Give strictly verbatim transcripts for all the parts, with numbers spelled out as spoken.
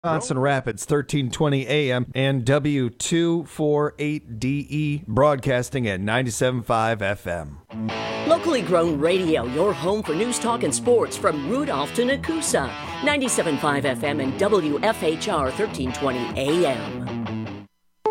Wisconsin Rapids, thirteen twenty A M and W two forty-eight D E, broadcasting at ninety-seven point five F M. Locally grown radio, your home for news, talk, and sports from Rudolph to Nakusa. ninety-seven point five F M and W F H R, thirteen twenty A M.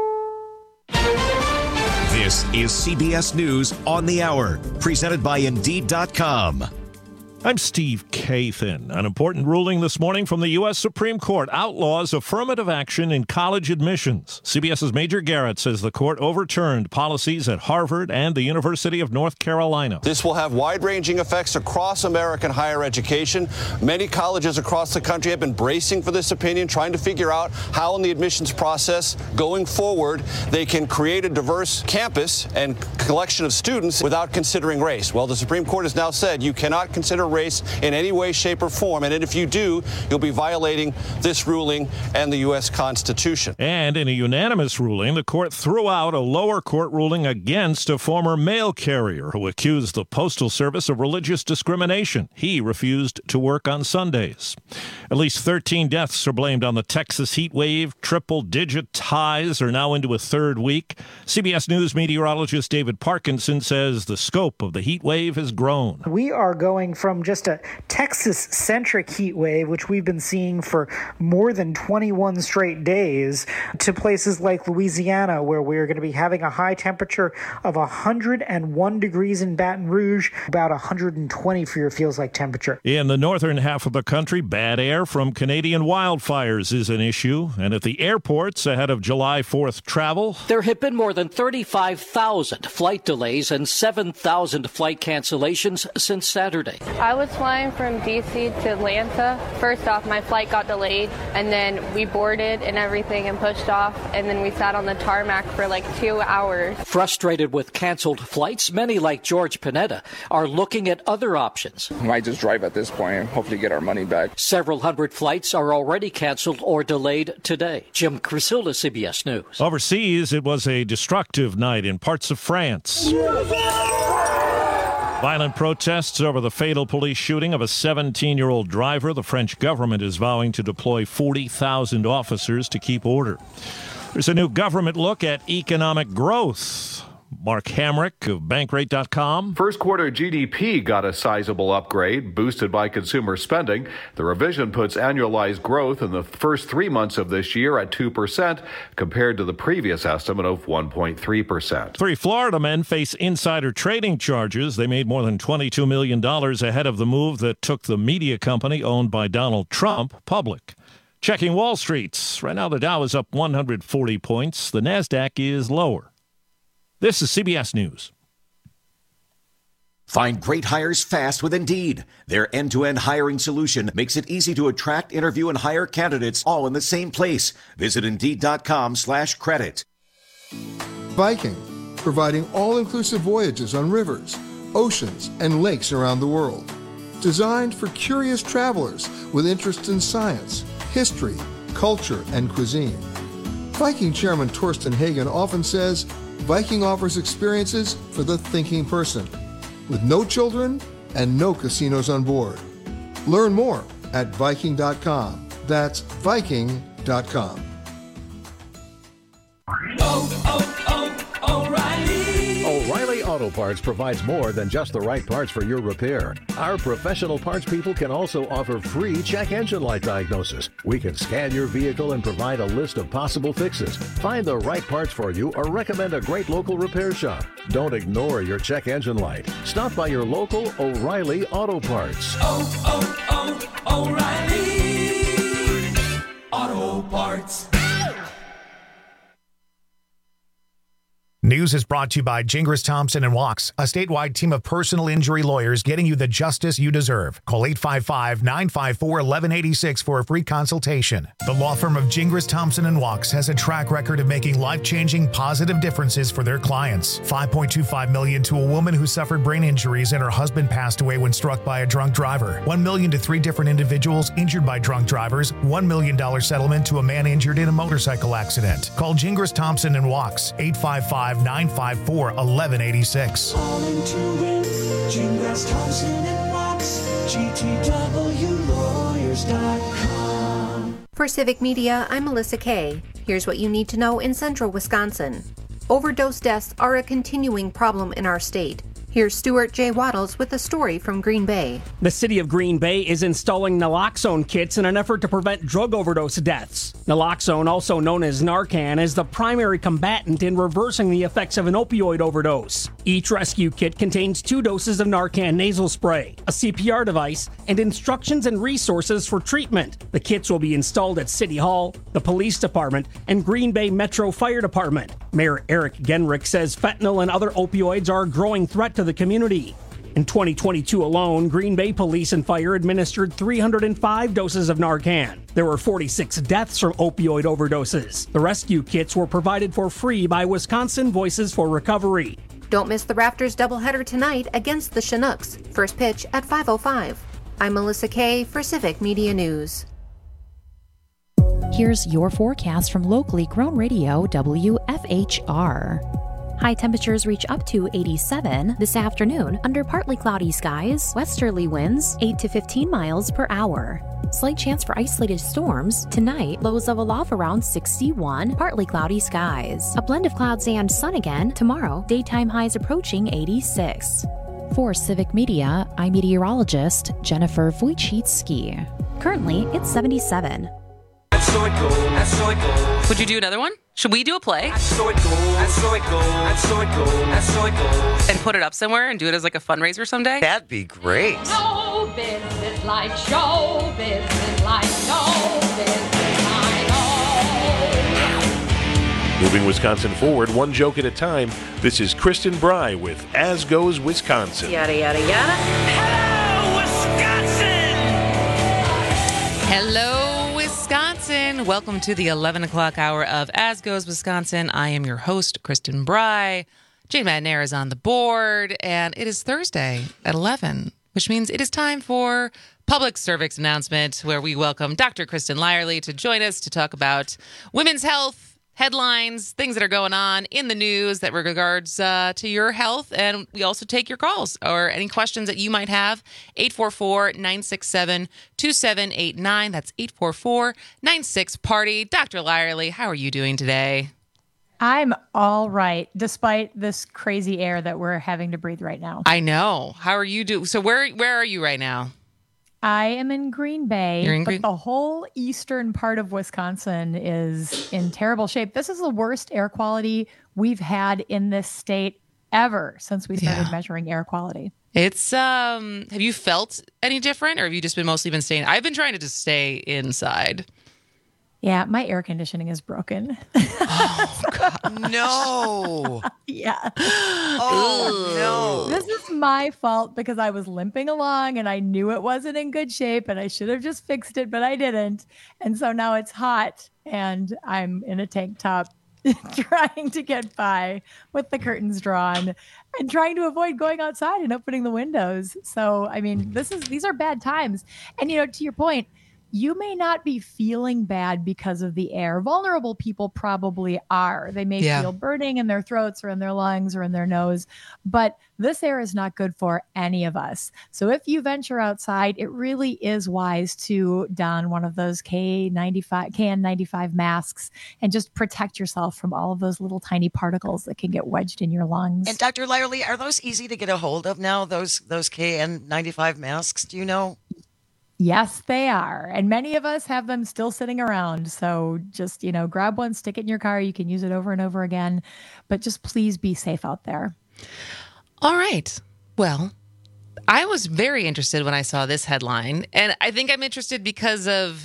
This is C B S News on the Hour, presented by Indeed dot com. I'm Steve Kathan. An important ruling this morning from the U S Supreme Court outlaws affirmative action in college admissions. CBS's Major Garrett says the court overturned policies at Harvard and the University of North Carolina. This will have wide-ranging effects across American higher education. Many colleges across the country have been bracing for this opinion, trying to figure out how in the admissions process going forward they can create a diverse campus and collection of students without considering race. Well, the Supreme Court has now said you cannot consider race in any way, shape, or form, and if you do, you'll be violating this ruling and the U S Constitution. And in a unanimous ruling, the court threw out a lower court ruling against a former mail carrier who accused the Postal Service of religious discrimination. He refused to work on Sundays. At least thirteen deaths are blamed on the Texas heat wave. Triple-digit highs are now into a third week. C B S News meteorologist David Parkinson says the scope of the heat wave has grown. We are going from just a Texas-centric heat wave, which we've been seeing for more than twenty-one straight days, to places like Louisiana, where we're going to be having a high temperature of one hundred one degrees in Baton Rouge, about one hundred twenty for your feels-like temperature. In the northern half of the country, bad air from Canadian wildfires is an issue. And at the airports ahead of July fourth travel, there have been more than thirty-five thousand flight delays and seven thousand flight cancellations since Saturday. I was flying from D C to Atlanta. First off, my flight got delayed, and then we boarded and everything and pushed off, and then we sat on the tarmac for like two hours. Frustrated with canceled flights, many like George Panetta are looking at other options. We might just drive at this point and hopefully get our money back. Several hundred flights are already canceled or delayed today. Jim Crisilla, C B S News. Overseas, it was a destructive night in parts of France. Violent protests over the fatal police shooting of a seventeen-year-old driver. The French government is vowing to deploy forty thousand officers to keep order. There's a new government look at economic growth. Mark Hamrick of Bankrate dot com. First quarter G D P got a sizable upgrade, boosted by consumer spending. The revision puts annualized growth in the first three months of this year at two percent, compared to the previous estimate of one point three percent. Three Florida men face insider trading charges. They made more than twenty-two million dollars ahead of the move that took the media company owned by Donald Trump public. Checking Wall Street. Right now, the Dow is up one hundred forty points. The NASDAQ is lower. This is C B S News. Find great hires fast with Indeed. Their end-to-end hiring solution makes it easy to attract, interview, and hire candidates all in the same place. Visit Indeed.com slash credit. Viking, providing all-inclusive voyages on rivers, oceans, and lakes around the world. Designed for curious travelers with interest in science, history, culture, and cuisine. Viking Chairman Torsten Hagen often says, Viking offers experiences for the thinking person, with no children and no casinos on board. Learn more at Viking dot com. That's Viking dot com. Oh, oh, oh, O'Reilly. O'Reilly Auto Parts provides more than just the right parts for your repair. Our professional parts people can also offer free check engine light diagnosis. We can scan your vehicle and provide a list of possible fixes. Find the right parts for you or recommend a great local repair shop. Don't ignore your check engine light. Stop by your local O'Reilly Auto Parts. Oh, oh, oh, O'Reilly Auto Parts. News is brought to you by Gingras Thompson and Walks, a statewide team of personal injury lawyers getting you the justice you deserve. Call eight five five, nine five four, one one eight six for a free consultation. The law firm of Gingras Thompson and Walks has a track record of making life-changing positive differences for their clients. five point two five million dollars to a woman who suffered brain injuries and her husband passed away when struck by a drunk driver. one million dollars to three different individuals injured by drunk drivers. one million dollars settlement to a man injured in a motorcycle accident. Call Gingras Thompson and Walks, eight five five, nine five four, one one eight six. Calling to win, Gingras Thompson and Walks, G T W lawyers dot com. For Civic Media, I'm Melissa Kay. Here's what you need to know in central Wisconsin. Overdose deaths are a continuing problem in our state. Here's Stuart J. Waddles with a story from Green Bay. The city of Green Bay is installing naloxone kits in an effort to prevent drug overdose deaths. Naloxone, also known as Narcan, is the primary combatant in reversing the effects of an opioid overdose. Each rescue kit contains two doses of Narcan nasal spray, a C P R device, and instructions and resources for treatment. The kits will be installed at City Hall, the Police Department, and Green Bay Metro Fire Department. Mayor Eric Genrich says fentanyl and other opioids are a growing threat to the community. In twenty twenty-two alone, Green Bay Police and Fire administered three hundred five doses of Narcan. There were forty-six deaths from opioid overdoses. The rescue kits were provided for free by Wisconsin Voices for Recovery. Don't miss the Raptors doubleheader tonight against the Chinooks. First pitch at five oh five. I'm Melissa Kay for Civic Media News. Here's your forecast from locally grown radio W F H R. High temperatures reach up to eighty-seven this afternoon under partly cloudy skies, westerly winds eight to fifteen miles per hour. Slight chance for isolated storms. Tonight, lows level off around sixty-one, partly cloudy skies. A blend of clouds and sun again. Tomorrow, daytime highs approaching eighty-six. For Civic Media, I'm meteorologist Jennifer Wojcicki. Currently, it's seventy-seven. Would you do another one? Should we do a play? And put it up somewhere and do it as like a fundraiser someday? That'd be great. Show business like show business like show business I know. Moving Wisconsin forward, one joke at a time. This is Kristen Bry with As Goes Wisconsin. Yada, yada, yada. Hello, Wisconsin! Hello, Wisconsin. Welcome to the eleven o'clock hour of As Goes Wisconsin. I am your host, Kristen Bry. Jane Madnair is on the board, and it is Thursday at eleven, which means it is time for Public Service Announcement, where we welcome Doctor Kristen Lyerly to join us to talk about women's health, headlines, things that are going on in the news that regards uh, to your health. And we also take your calls or any questions that you might have. eight four four, nine six seven, two seven eight nine. That's eight four four, nine six, party. Doctor Lyerly, how are you doing today? I'm all right, despite this crazy air that we're having to breathe right now. I know. How are you doing? So where where are you right now? I am in Green Bay, You're in but Green- the whole eastern part of Wisconsin is in terrible shape. This is the worst air quality we've had in this state ever since we started Yeah. measuring air quality. It's, um, have you felt any different or have you just been mostly been staying? I've been trying to just stay inside. Yeah, my air conditioning is broken. Oh, God. No. Yeah. Oh, no. This is my fault because I was limping along and I knew it wasn't in good shape and I should have just fixed it, but I didn't. And so now it's hot and I'm in a tank top trying to get by with the curtains drawn and trying to avoid going outside and opening the windows. So, I mean, this is these are bad times. And, you know, to your point, you may not be feeling bad because of the air. Vulnerable people probably are. They may Yeah. feel burning in their throats or in their lungs or in their nose, but this air is not good for any of us. So if you venture outside, it really is wise to don one of those K ninety-five, K N ninety-five masks and just protect yourself from all of those little tiny particles that can get wedged in your lungs. And Doctor Lyerly, are those easy to get a hold of now, those those K N ninety-five masks? Do you know? Yes, they are. And many of us have them still sitting around. So just, you know, grab one, stick it in your car. You can use it over and over again. But just please be safe out there. All right. Well, I was very interested when I saw this headline. And I think I'm interested because of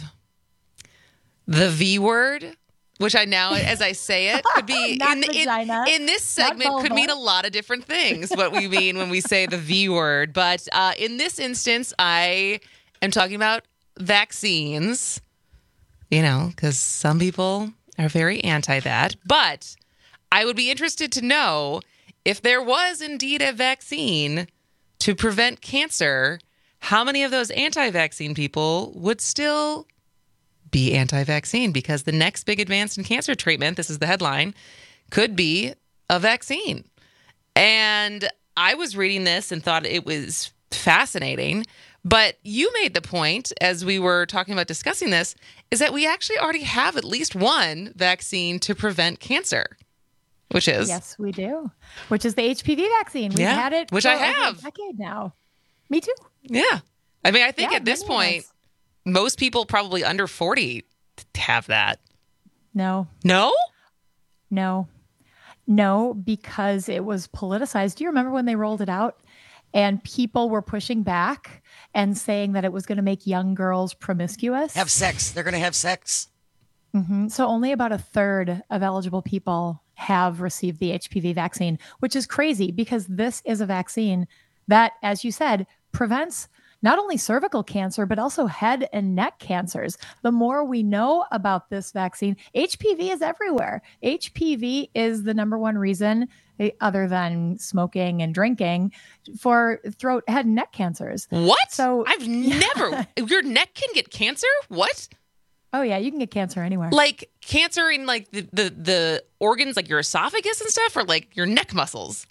the V word, which I now, as I say it, could be Not in, in, vagina, in this not segment could vulva. mean a lot of different things, what we mean when we say the V word. But uh, in this instance, I am talking about vaccines, you know, because some people are very anti that. But I would be interested to know if there was indeed a vaccine to prevent cancer, how many of those anti-vaccine people would still be anti-vaccine? Because the next big advance in cancer treatment, this is the headline, could be a vaccine. And I was reading this and thought it was fascinating. But you made the point, as we were talking about discussing this, is that we actually already have at least one vaccine to prevent cancer, which is... Yes, we do. Which is the H P V vaccine. We've yeah, had it which for I over have. a decade now. Me too. Yeah. I mean, I think Yeah, at this many of point, us. most people probably under forty have that. No. No? No. No, because it was politicized. Do you remember when they rolled it out and people were pushing back and saying that it was going to make young girls promiscuous? Have sex. They're going to have sex. hmm So only about a third of eligible people have received the H P V vaccine, which is crazy because this is a vaccine that, as you said, prevents not only cervical cancer, but also head and neck cancers. The more we know about this vaccine, H P V is everywhere. H P V is the number one reason, other than smoking and drinking, for throat, head, and neck cancers. What? So I've never... Your neck can get cancer? What? Oh, yeah, you can get cancer anywhere. Like cancer in like the, the, the organs, like your esophagus and stuff, or like your neck muscles?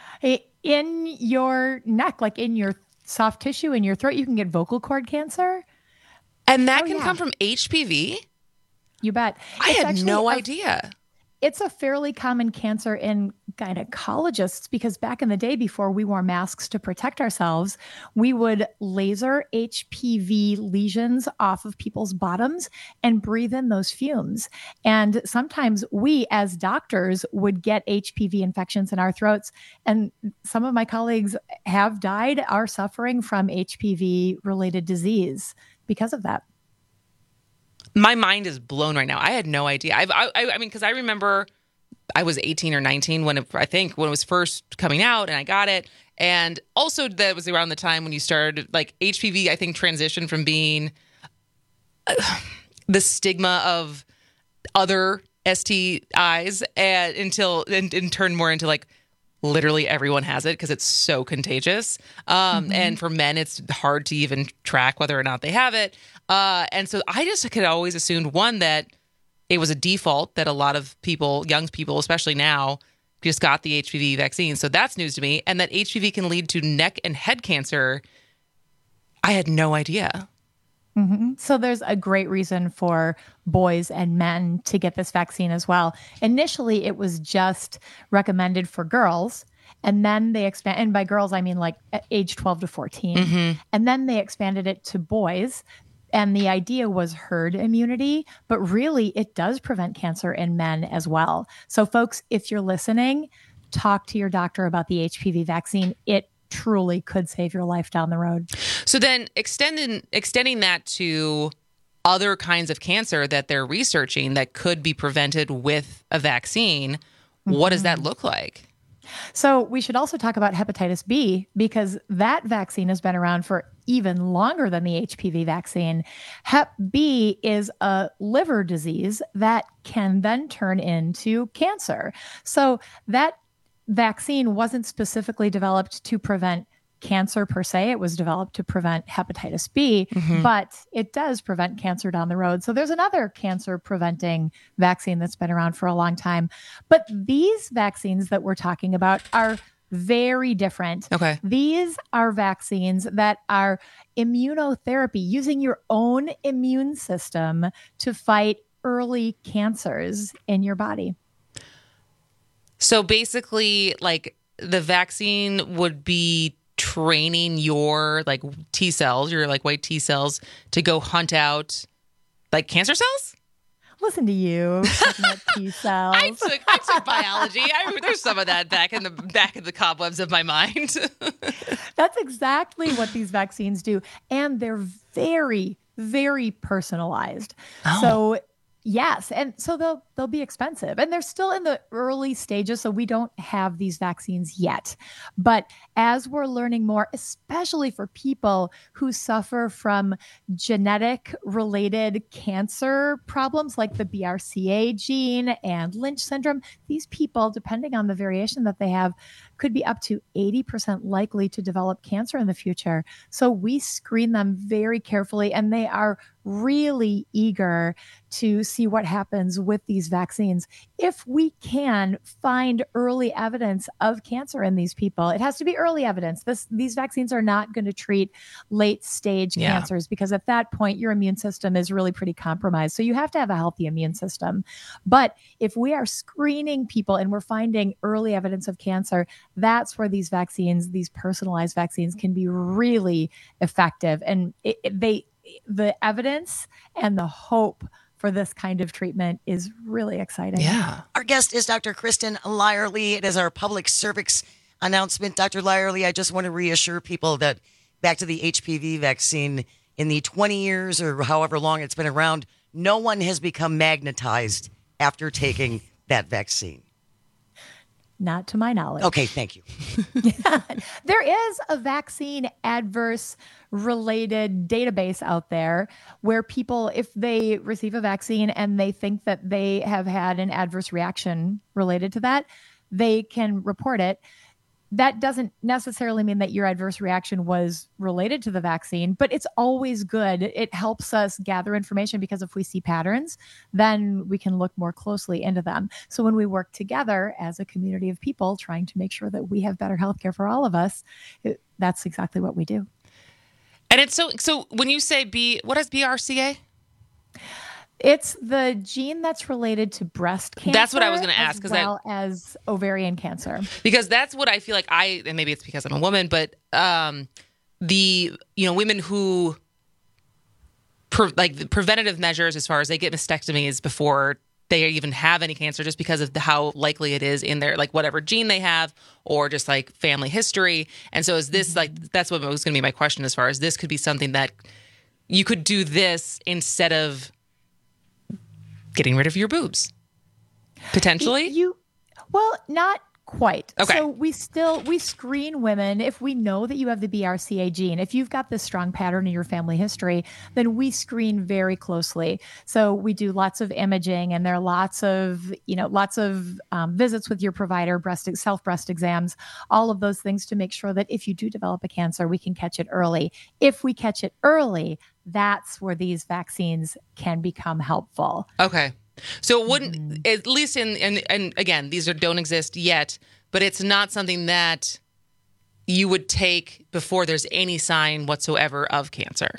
In your neck, like in your soft tissue in your throat, you can get vocal cord cancer. And that Oh, can yeah. come from H P V? You bet. I It's had actually no a- idea. It's a fairly common cancer in gynecologists because back in the day, before we wore masks to protect ourselves, we would laser H P V lesions off of people's bottoms and breathe in those fumes. And sometimes we, as doctors, would get H P V infections in our throats. And some of my colleagues have died, are suffering from H P V related disease because of that. My mind is blown right now. I had no idea. I've, I, I mean, because I remember I was eighteen or nineteen when it, I think when it was first coming out, and I got it. And also that was around the time when you started, like H P V, I think, transitioned from being uh, the stigma of other S T Is and until and, and turned more into like literally everyone has it because it's so contagious. Um, Mm-hmm. And for men, it's hard to even track whether or not they have it. Uh, and so I just could always assumed, one, that it was a default that a lot of people, young people, especially now, just got the H P V vaccine. So that's news to me. And that H P V can lead to neck and head cancer. I had no idea. Mm-hmm. So there's a great reason for boys and men to get this vaccine as well. Initially, it was just recommended for girls. And then they expand, and by girls, I mean like age twelve to fourteen. Mm-hmm. And then they expanded it to boys. And the idea was herd immunity, but really it does prevent cancer in men as well. So folks, if you're listening, talk to your doctor about the H P V vaccine. It truly could save your life down the road. So then extending extending that to other kinds of cancer that they're researching that could be prevented with a vaccine, mm-hmm. what does that look like? So we should also talk about hepatitis B because that vaccine has been around for even longer than the H P V vaccine. Hep B is a liver disease that can then turn into cancer. So that vaccine wasn't specifically developed to prevent cancer per se. It was developed to prevent hepatitis B, Mm-hmm. but it does prevent cancer down the road. So there's another cancer preventing vaccine that's been around for a long time. But these vaccines that we're talking about are very different. Okay. These are vaccines that are immunotherapy, using your own immune system to fight early cancers in your body. So basically, like the vaccine would be training your like T cells, your like white T cells, to go hunt out like cancer cells? Listen to you talking about T cells. I took I took biology. I, there's some of that back in the back of the cobwebs of my mind. That's exactly what these vaccines do. And they're very, very personalized. Oh. So yes. And so they'll they'll be expensive. And they're still in the early stages. So we don't have these vaccines yet. But as we're learning more, especially for people who suffer from genetic related cancer problems like the B R C A gene and Lynch syndrome, these people, depending on the variation that they have, could be up to eighty percent likely to develop cancer in the future. So we screen them very carefully, and they are really eager to see what happens with these vaccines. If we can find early evidence of cancer in these people, it has to be early evidence. This, these vaccines are not going to treat late stage Yeah. cancers, because at that point, your immune system is really pretty compromised. So you have to have a healthy immune system. But if we are screening people and we're finding early evidence of cancer, that's where these vaccines, these personalized vaccines, can be really effective. And it, it, they, the evidence and the hope for this kind of treatment is really exciting. Yeah. Our guest is Doctor Kristen Lyerly. It is our public service announcement. Doctor Lyerly, I just want to reassure people that back to the H P V vaccine, in the twenty years or however long it's been around, no one has become magnetized after taking that vaccine. Not to my knowledge. Okay, thank you. Yeah. There is a vaccine adverse related database out there where people, if they receive a vaccine and they think that they have had an adverse reaction related to that, they can report it. That doesn't necessarily mean that your adverse reaction was related to the vaccine, but it's always good. It helps us gather information, because if we see patterns, then we can look more closely into them. So when we work together as a community of people trying to make sure that we have better healthcare for all of us, it, that's exactly what we do. And it's so, so when you say B, what is B R C A? It's the gene that's related to breast cancer. That's what I was going to ask. As because well as ovarian cancer. Because that's what I feel like I, and maybe it's because I'm a woman, but um, the, you know, women who, pre- like the preventative measures as far as they get mastectomies before they even have any cancer, just because of the, how likely it is in their, like whatever gene they have, or just like family history. And so is this like, that's what was going to be my question, as far as this could be something that you could do this instead of getting rid of your boobs, potentially? You, well, not quite. Okay. So we still, we screen women if we know that you have the B R C A gene. If you've got this strong pattern in your family history, then we screen very closely. So we do lots of imaging, and there are lots of, you know, lots of um, visits with your provider, breast, self breast exams, all of those things to make sure that if you do develop a cancer, we can catch it early. If we catch it early, that's where these vaccines can become helpful. Okay. So it wouldn't, mm-hmm. at least in, and, and again, these are, don't exist yet, but it's not something that you would take before there's any sign whatsoever of cancer.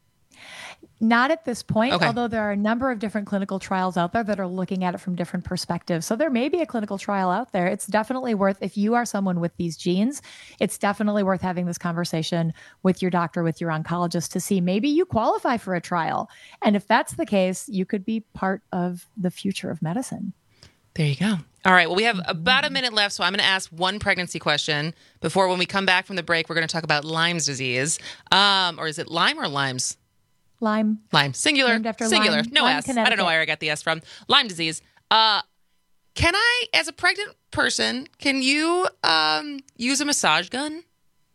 Not at this point, Okay. although there are a number of different clinical trials out there that are looking at it from different perspectives. So there may be a clinical trial out there. It's definitely worth, if you are someone with these genes, it's definitely worth having this conversation with your doctor, with your oncologist, to see maybe you qualify for a trial. And if that's the case, you could be part of the future of medicine. There you go. All right. Well, we have about a minute left, so I'm going to ask one pregnancy question before, when we come back from the break, we're going to talk about Lyme's disease. Um, or is it Lyme or Lyme's? Lyme. Lyme. Singular. Named after Singular. Lyme. No Lyme, S. I don't know Connecticut. where I got the S from. Lyme disease. Uh, can I, as a pregnant person, can you um, use a massage gun?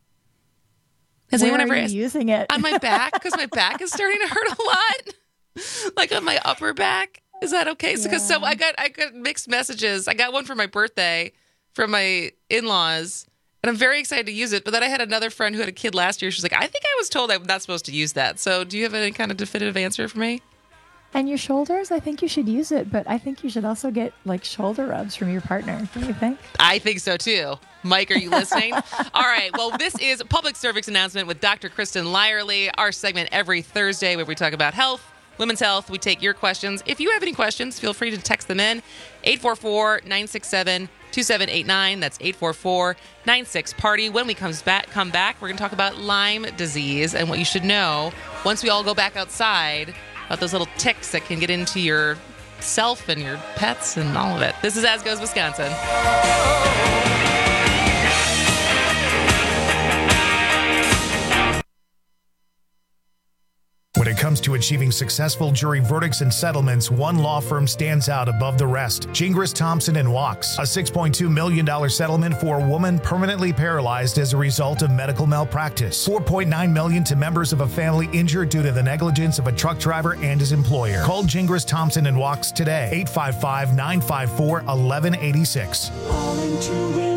Has Where anyone are ever you asked? using it? On my back, because my back is starting to hurt a lot. Like on my upper back. Is that okay? Because so, so I got I got mixed messages. I got one for my birthday from my in-laws, and I'm very excited to use it. But then I had another friend who had a kid last year. She's like, I think I was told I'm not supposed to use that. So do you have any kind of definitive answer for me? And your shoulders, I think you should use it, but I think you should also get like shoulder rubs from your partner. Don't you think? I think so too. Mike, are you listening? All right. Well, this is a public service announcement with Doctor Kristen Lyerly, our segment every Thursday where we talk about health, women's health. We take your questions. If you have any questions, feel free to text them in. eight four four, nine six seven, two seven eight nine. That's eight four four, nine six, party. When we comes back, come back, we're going to talk about Lyme disease and what you should know once we all go back outside about those little ticks that can get into your self and your pets and all of it. This is As Goes Wisconsin. When it comes to achieving successful jury verdicts and settlements, one law firm stands out above the rest. Gingras, Thompson and Wachs, a six point two million dollars settlement for a woman permanently paralyzed as a result of medical malpractice. four point nine million dollars to members of a family injured due to the negligence of a truck driver and his employer. Call Gingras, Thompson and Wachs today. eight five five, nine five four, one one eight six. All into it,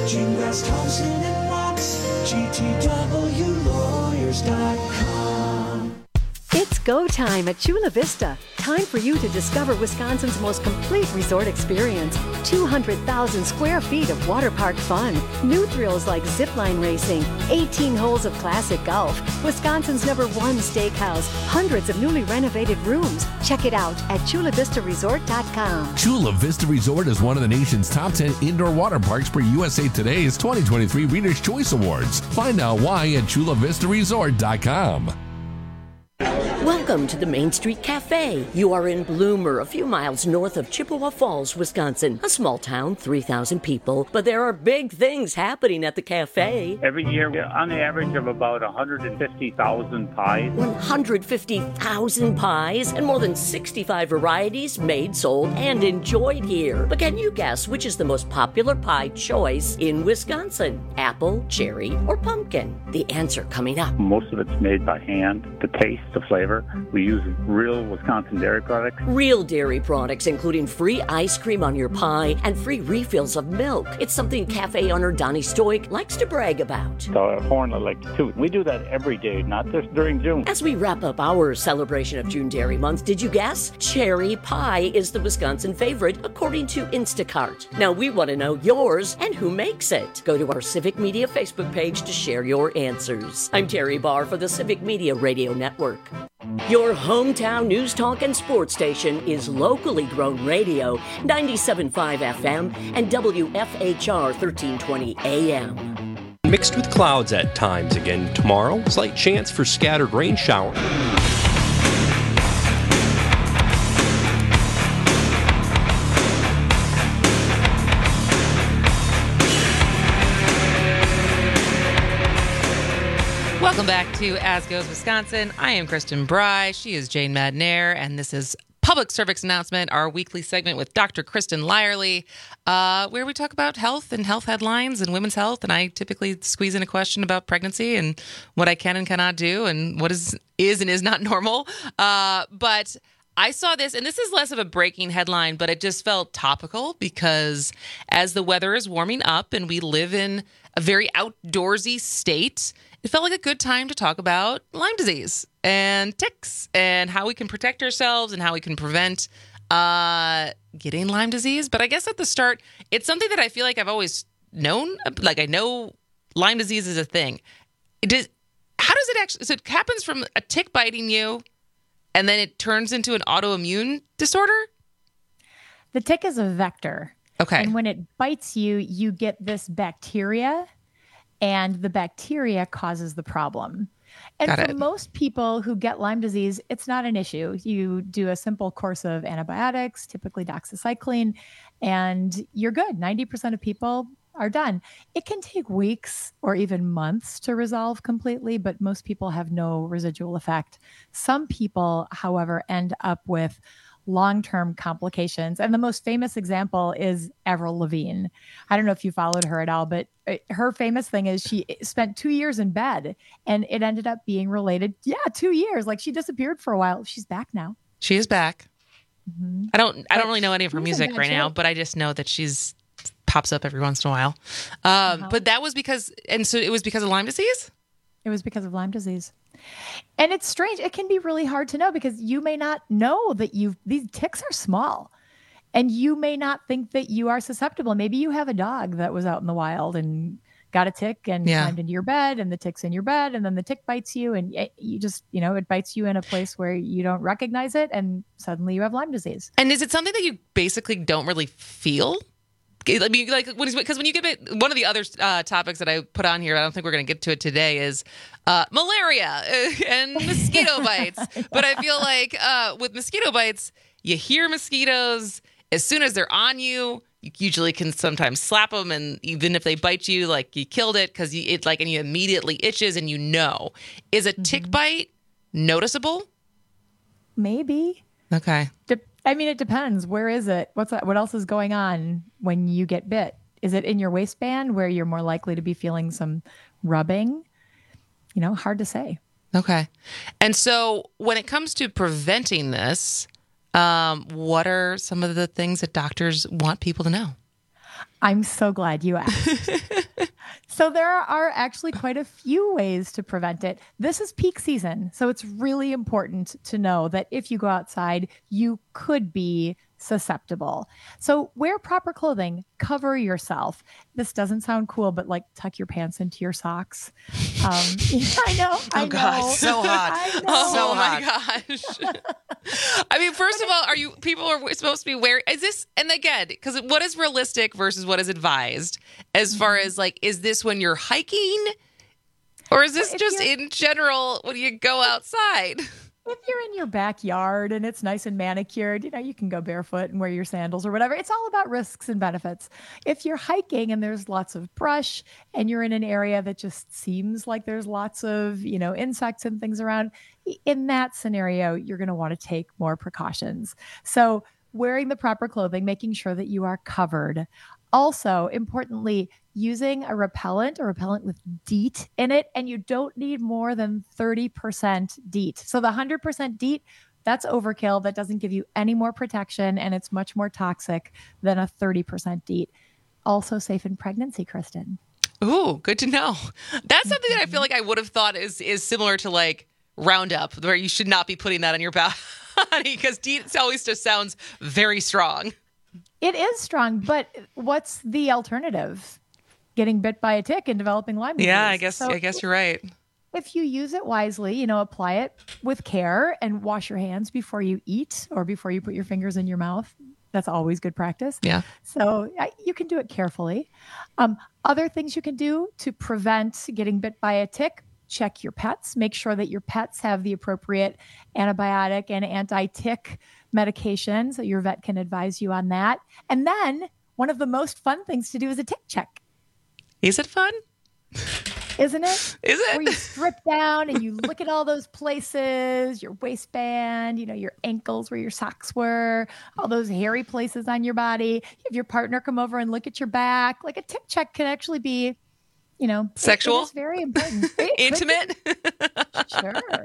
Gingras, Thompson and Knox, G T W lawyers dot com. It's go time at Chula Vista. Time for you to discover Wisconsin's most complete resort experience. two hundred thousand square feet of water park fun. New thrills like zipline racing. eighteen holes of classic golf. Wisconsin's number one steakhouse. Hundreds of newly renovated rooms. Check it out at chula vista resort dot com. Chula Vista Resort is one of the nation's top ten indoor water parks per U S A Today's twenty twenty-three Reader's Choice Awards. Find out why at chula vista resort dot com. Welcome to the Main Street Cafe. You are in Bloomer, a few miles north of Chippewa Falls, Wisconsin. A small town, three thousand people, but there are big things happening at the cafe. Every year, on the average of about one hundred fifty thousand pies. one hundred fifty thousand pies and more than sixty-five varieties made, sold, and enjoyed here. But can you guess which is the most popular pie choice in Wisconsin? Apple, cherry, or pumpkin? The answer coming up. Most of it's made by hand. The taste, the flavor. We use real Wisconsin dairy products. Real dairy products, including free ice cream on your pie and free refills of milk. It's something cafe owner Donnie Stoik likes to brag about. So a horn I like to toot. We do that every day, not just during June. As we wrap up our celebration of June Dairy Month, did you guess? Cherry pie is the Wisconsin favorite, according to Instacart. Now we want to know yours and who makes it. Go to our Civic Media Facebook page to share your answers. I'm Terry Barr for the Civic Media Radio Network. Your hometown news, talk, and sports station is locally grown radio, ninety-seven point five F M and W F H R thirteen twenty A M. Mixed with clouds at times again tomorrow. Slight chance for scattered rain showers. Welcome back to As Goes Wisconsin. I am Kristen Bry. She is Jane Madnair, and this is Public Service Announcement, our weekly segment with Doctor Kristen Lyerly, uh, where we talk about health and health headlines and women's health. And I typically squeeze in a question about pregnancy and what I can and cannot do and what is is and is not normal. Uh, but I saw this, and this is less of a breaking headline, but it just felt topical because as the weather is warming up and we live in a very outdoorsy state, it felt like a good time to talk about Lyme disease and ticks and how we can protect ourselves and how we can prevent uh, getting Lyme disease. But I guess at the start, it's something that I feel like I've always known. Like I know Lyme disease is a thing. It does, how does it actually, so it happens from a tick biting you and then it turns into an autoimmune disorder? The tick is a vector. Okay. And when it bites you, you get this bacteria, and the bacteria causes the problem. And Got for it. most people who get Lyme disease, it's not an issue. You do a simple course of antibiotics, typically doxycycline, and you're good. ninety percent of people are done. It can take weeks or even months to resolve completely, but most people have no residual effect. Some people, however, end up with long-term complications. And the most famous example is Avril Lavigne. I don't know if you followed her at all, but her famous thing is she spent two years in bed and it ended up being related. Yeah, two years. Like she disappeared for a while. She's back now. She is back. Mm-hmm. I don't I don't really know any of her She's in music bad right now, shape. but I just know that she's pops up every once in a while. Um, Uh-huh. But that was because, and so it was because of Lyme disease? It was because of Lyme disease. And it's strange. It can be really hard to know because you may not know that you've, these ticks are small and you may not think that you are susceptible. Maybe you have a dog that was out in the wild and got a tick and Yeah. climbed into your bed and the tick's in your bed and then the tick bites you and it, you just, you know, it bites you in a place where you don't recognize it and suddenly you have Lyme disease. And is it something that you basically don't really feel? I mean, like, because when you get it, one of the other uh, topics that I put on here, I don't think we're going to get to it today, is uh, malaria and mosquito bites. But I feel like uh, with mosquito bites, you hear mosquitoes as soon as they're on you. You usually can sometimes slap them, and even if they bite you, like you killed it because it like and you immediately itches, and you know. Is a tick Mm-hmm. bite noticeable? Maybe. Okay. De- I mean, it depends. Where is it? What's that? What else is going on when you get bit? Is it in your waistband where you're more likely to be feeling some rubbing? You know, hard to say. Okay. And so when it comes to preventing this, um, what are some of the things that doctors want people to know? I'm so glad you asked. So there are actually quite a few ways to prevent it. This is peak season, so it's really important to know that if you go outside, you could be susceptible. So wear proper clothing, cover yourself. This doesn't sound cool, but like tuck your pants into your socks. Um, I know. Oh I God, know. so hot. I know. Oh So my hot. gosh. I mean, first of all, are you people are supposed to be wearing, is this, and again, because what is realistic versus what is advised as far as like, is this when you're hiking or is this If just you're- in general when you go outside? If you're in your backyard and it's nice and manicured, you know, you can go barefoot and wear your sandals or whatever. It's all about risks and benefits. If you're hiking and there's lots of brush and you're in an area that just seems like there's lots of, you know, insects and things around, in that scenario, you're going to want to take more precautions. So wearing the proper clothing, making sure that you are covered. Also, importantly, using a repellent, a repellent with DEET in it, and you don't need more than thirty percent DEET. So the one hundred percent DEET, that's overkill. That doesn't give you any more protection, and it's much more toxic than a thirty percent DEET. Also safe in pregnancy, Kristen. Ooh, good to know. That's something that I feel like I would have thought is is similar to like Roundup, where you should not be putting that on your body because DEET always just sounds very strong. It is strong, but what's the alternative? Getting bit by a tick and developing Lyme disease. Yeah, I guess So I guess you're right. if you use it wisely, you know, apply it with care and wash your hands before you eat or before you put your fingers in your mouth. That's always good practice. Yeah. So uh, you can do it carefully. Um, other things you can do to prevent getting bit by a tick: check your pets. Make sure that your pets have the appropriate antibiotic and anti-tick medications. So your vet can advise you on that. And then one of the most fun things to do is a tick check. Is it fun? Isn't it? Is it? Where you strip down and you look at all those places, your waistband, you know, your ankles where your socks were, all those hairy places on your body. You have your partner come over and look at your back. Like a tick check can actually be, you know, sexual. It, it is very important. It Intimate. Sure.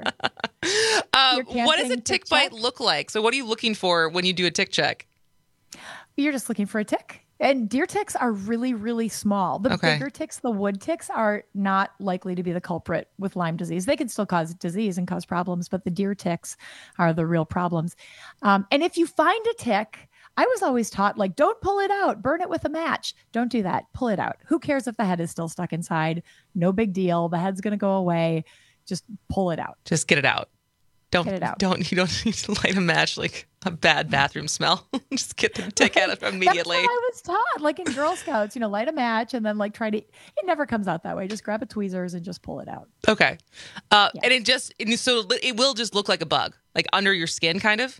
Uh, You're what does a camping tick tick bite check? look like? So what are you looking for when you do a tick check? You're just looking for a tick. And deer ticks are really, really small. The Okay. bigger ticks, the wood ticks, are not likely to be the culprit with Lyme disease. They can still cause disease and cause problems, but the deer ticks are the real problems. Um, and if you find a tick, I was always taught, like, don't pull it out, burn it with a match. Don't do that. Pull it out. Who cares if the head is still stuck inside? No big deal. The head's going to go away. Just pull it out. Just get it out. Don't Get it out. don't you don't need to light a match like a bad bathroom smell. Just get the tick out immediately. That's what I was taught, like in Girl Scouts, you know, light a match and then like try to, it never comes out that way. Just grab a tweezers and just pull it out. Okay. Uh, And it just, and so it will just look like a bug, like under your skin kind of?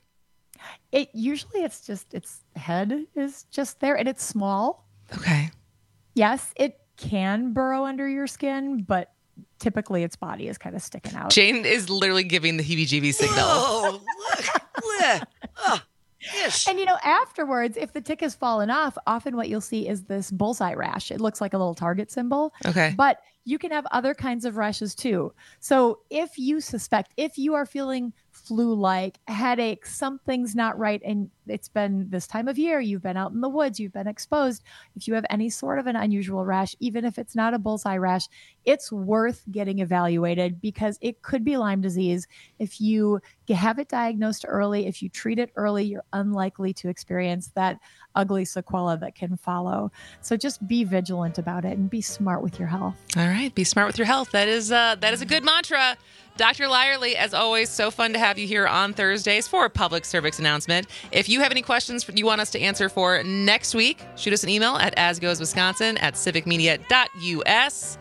It usually it's just, its head is just there and it's small. Okay. Yes, it can burrow under your skin, but typically its body is kind of sticking out. Jane is literally giving the heebie-jeebie signal. Oh, look. oh, yes. And you know, afterwards, if the tick has fallen off, often what you'll see is this bullseye rash. It looks like a little target symbol. Okay. But you can have other kinds of rashes too. So if you suspect, if you are feeling flu-like, headache, something's not right, and it's been this time of year, you've been out in the woods, you've been exposed, if you have any sort of an unusual rash, even if it's not a bullseye rash, it's worth getting evaluated because it could be Lyme disease. If you have it diagnosed early, if you treat it early, you're unlikely to experience that ugly sequela that can follow. So just be vigilant about it and be smart with your health. All right. Be smart with your health. That is uh, that is a good mantra. Doctor Lyerly, as always, so fun to have you here on Thursdays for a public service announcement. If you have any questions you want us to answer for next week, shoot us an email at asgoeswisconsin at civicmedia dot u s.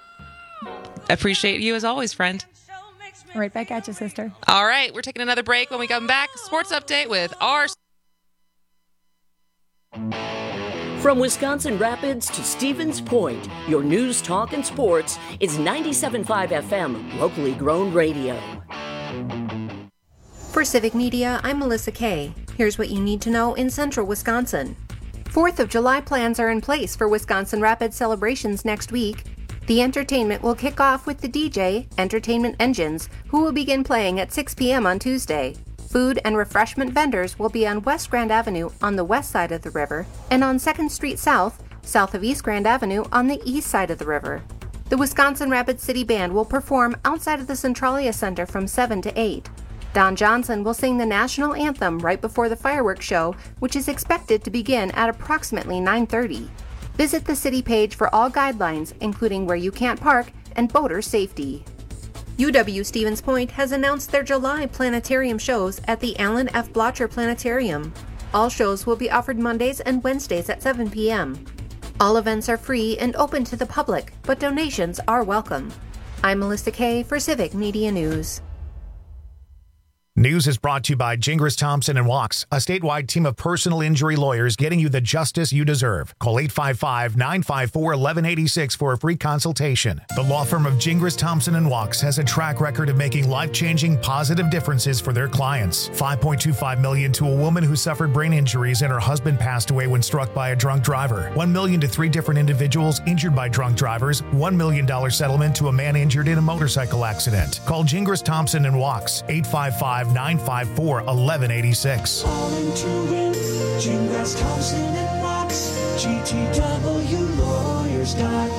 Appreciate you as always, friend. Right back at you, sister. All right. We're taking another break. When we come back, sports update with our... From Wisconsin Rapids to Stevens Point, your news, talk, and sports is ninety-seven point five F M, locally grown radio. For Civic Media, I'm Melissa Kay. Here's what you need to know in central Wisconsin. fourth of July plans are in place for Wisconsin Rapids celebrations next week. The entertainment will kick off with the D J, Entertainment Engines, who will begin playing at six p.m. on Tuesday. Food and refreshment vendors will be on West Grand Avenue on the west side of the river and on second Street South, south of East Grand Avenue on the east side of the river. The Wisconsin Rapids City Band will perform outside of the Centralia Center from seven to eight. Don Johnson will sing the national anthem right before the fireworks show, which is expected to begin at approximately nine thirty. Visit the city page for all guidelines, including where you can't park and boater safety. U W-Stevens Point has announced their July planetarium shows at the Alan F. Blotcher Planetarium. All shows will be offered Mondays and Wednesdays at seven p.m. All events are free and open to the public, but donations are welcome. I'm Melissa Kay for Civic Media News. News is brought to you by Gingras Thompson and Walks, a statewide team of personal injury lawyers getting you the justice you deserve. Call eight five five, nine five four, one one eight six for a free consultation. The law firm of Gingras Thompson and Walks has a track record of making life-changing positive differences for their clients. five point two five million dollars to a woman who suffered brain injuries and her husband passed away when struck by a drunk driver. one million dollars to three different individuals injured by drunk drivers. one million dollars settlement to a man injured in a motorcycle accident. Call Gingras Thompson and Walks, eight five five, nine five four, one one eight six. Calling to win, Gingras Thompson and Walks, G T W lawyers dot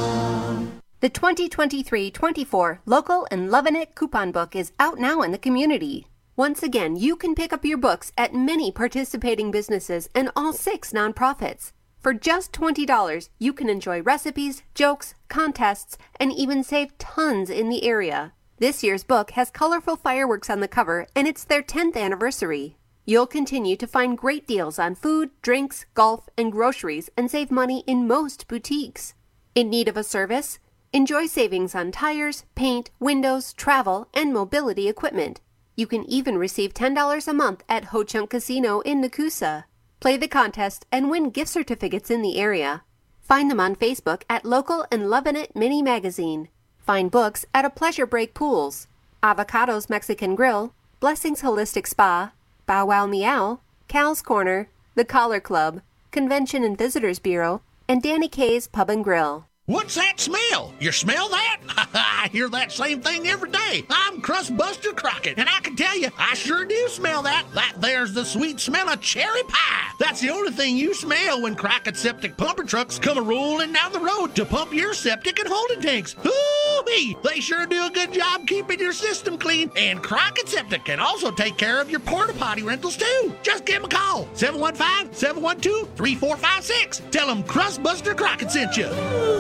com. The twenty twenty-three twenty-four Local and Lovin' It coupon book is out now in the community. Once again, you can pick up your books at many participating businesses and all six nonprofits. For just twenty dollars, you can enjoy recipes, jokes, contests, and even save tons in the area. This year's book has colorful fireworks on the cover, and it's their tenth anniversary. You'll continue to find great deals on food, drinks, golf, and groceries, and save money in most boutiques. In need of a service? Enjoy savings on tires, paint, windows, travel, and mobility equipment. You can even receive ten dollars a month at Ho Chunk Casino in Nakusa. Play the contest and win gift certificates in the area. Find them on Facebook at Local and Lovin' It Mini Magazine. Find books at A Pleasure Break Pools, Avocados Mexican Grill, Blessings Holistic Spa, Bow Wow Meow, Cal's Corner, The Collar Club, Convention and Visitors Bureau, and Danny Kay's Pub and Grill. What's that smell? You smell that? I hear that same thing every day. I'm Crustbuster Crockett, and I can tell you, I sure do smell that. That there's the sweet smell of cherry pie. That's the only thing you smell when Crockett Septic pumper trucks come a-rolling down the road to pump your septic and holding tanks. Ooh-wee! They sure do a good job keeping your system clean, and Crockett Septic can also take care of your porta potty rentals too. Just give them a call, seven one five, seven one two, three four five six. Tell them Crustbuster Crockett sent you.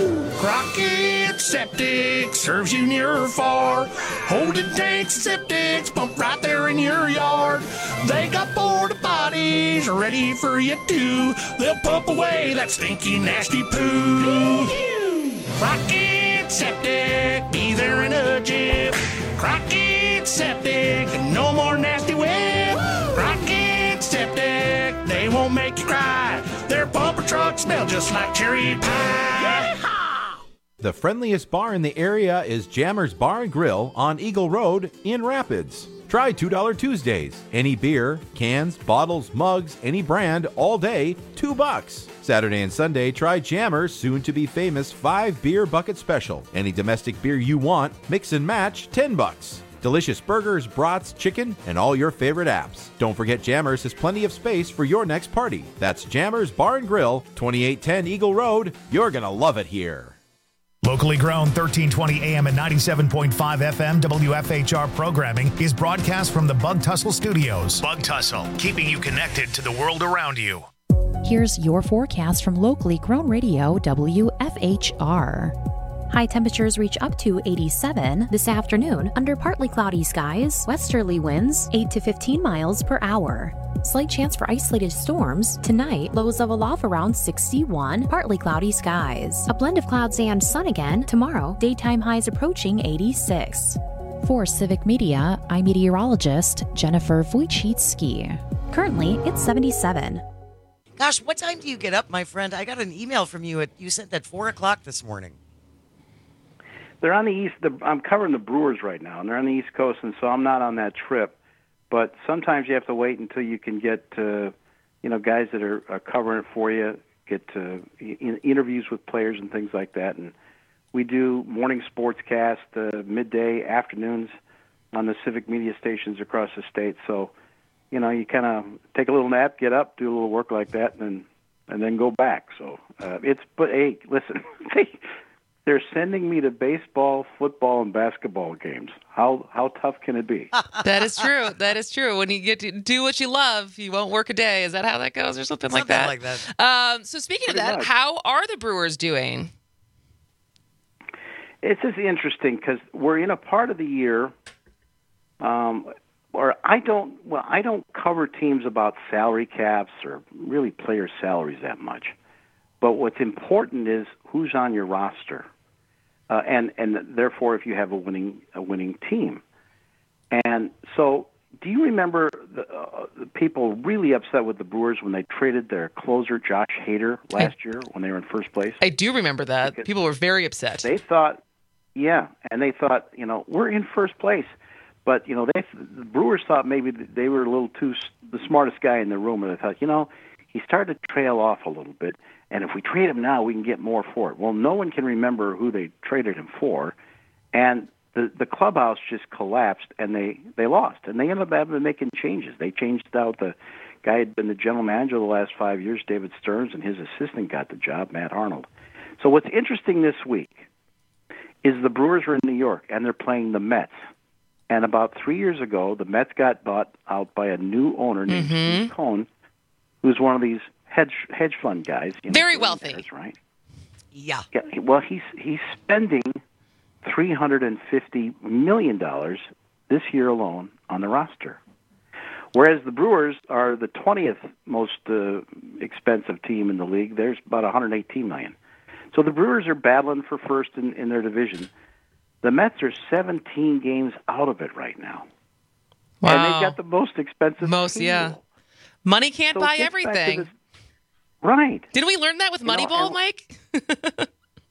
Crockett Septic serves you near or far. Holding tanks and septics pump right there in your yard. They got porta potties ready for you too. They'll pump away that stinky, nasty poo. Crockett Septic, be there in a jiff. Crockett Septic, no more nasty whip. Crockett Septic, they won't make you cry. Their pumper trucks smell just like cherry pie. The friendliest bar in the area is Jammer's Bar and Grill on Eagle Road in Rapids. Try two dollar Tuesdays. Any beer, cans, bottles, mugs, any brand, all day, two bucks. Saturday and Sunday, try Jammer's soon-to-be famous five beer bucket special. Any domestic beer you want, mix and match, ten bucks. Delicious burgers, brats, chicken, and all your favorite apps. Don't forget Jammer's has plenty of space for your next party. That's Jammer's Bar and Grill, twenty-eight ten Eagle Road. You're gonna love it here. Locally grown thirteen twenty A M and ninety-seven point five F M W F H R programming is broadcast from the Bug Tussle Studios. Bug Tussle, keeping you connected to the world around you. Here's your forecast from locally grown radio W F H R. High temperatures reach up to eighty-seven this afternoon under partly cloudy skies, westerly winds eight to fifteen miles per hour. Slight chance for isolated storms. Tonight, lows level off around sixty-one, partly cloudy skies. A blend of clouds and sun again. Tomorrow, daytime highs approaching eighty-six. For Civic Media, I'm meteorologist Jennifer Wojcicki. Currently, it's seventy-seven. Gosh, what time do you get up, my friend? I got an email from you at you sent at four o'clock this morning. They're on the east. The, I'm covering the Brewers right now, and they're on the East Coast, and so I'm not on that trip. But sometimes you have to wait until you can get, uh, you know, guys that are, are covering it for you, get uh, in, interviews with players and things like that. And we do morning sportscast, uh, midday, afternoons on the Civic Media stations across the state. So, you know, you kind of take a little nap, get up, do a little work like that, and then and then go back. So uh, it's but hey, listen, they they're sending me to baseball, football, and basketball games. How how tough can it be? That is true. That is true. When you get to do what you love, you won't work a day. Is that how that goes, or something, Something like that? like that. Um, so speaking Pretty of that, much. how are the Brewers doing? It's just interesting because we're in a part of the year, um, or I don't. Well, I don't cover teams about salary caps or really player salaries that much. But what's important is who's on your roster, uh, and and therefore if you have a winning a winning team. And so, do you remember the, uh, the people really upset with the Brewers when they traded their closer Josh Hader last I, year when they were in first place? I do remember that. Because people were very upset. They thought. Yeah, and they thought, you know, we're in first place. But, you know, they the Brewers thought maybe they were a little too the smartest guy in the room, and they thought, you know, he started to trail off a little bit, and if we trade him now, we can get more for it. Well, no one can remember who they traded him for, and the the clubhouse just collapsed, and they, they lost. And they ended up having to making changes. They changed out the guy who had been the general manager the last five years, David Stearns, and his assistant got the job, Matt Arnold. So what's interesting this week is the Brewers are in New York, and they're playing the Mets. And about three years ago, the Mets got bought out by a new owner named mm-hmm. Steve Cohen, who's one of these hedge hedge fund guys. You know, Very wealthy. Right? Yeah. yeah. Well, he's he's spending three hundred fifty million dollars this year alone on the roster. Whereas the Brewers are the twentieth most uh, expensive team in the league. There's about one hundred eighteen million dollars. So the Brewers are battling for first in, in their division. The Mets are seventeen games out of it right now. Wow. And they've got the most expensive Most, team. yeah. Money can't So buy it gets back to everything. this- Right. Didn't we learn that with You know, Moneyball, and- Mike?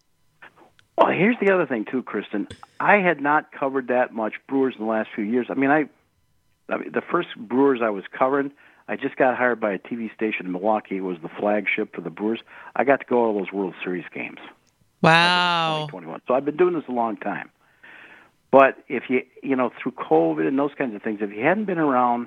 Well, here's the other thing, too, Kristen. I had not covered that much Brewers in the last few years. I mean, I, I mean, the first Brewers I was covering, I just got hired by a T V station in Milwaukee. It was the flagship for the Brewers. I got to go to all those World Series games. Wow. twenty twenty-one. So I've been doing this a long time. But if you, you know, through COVID and those kinds of things, if you hadn't been around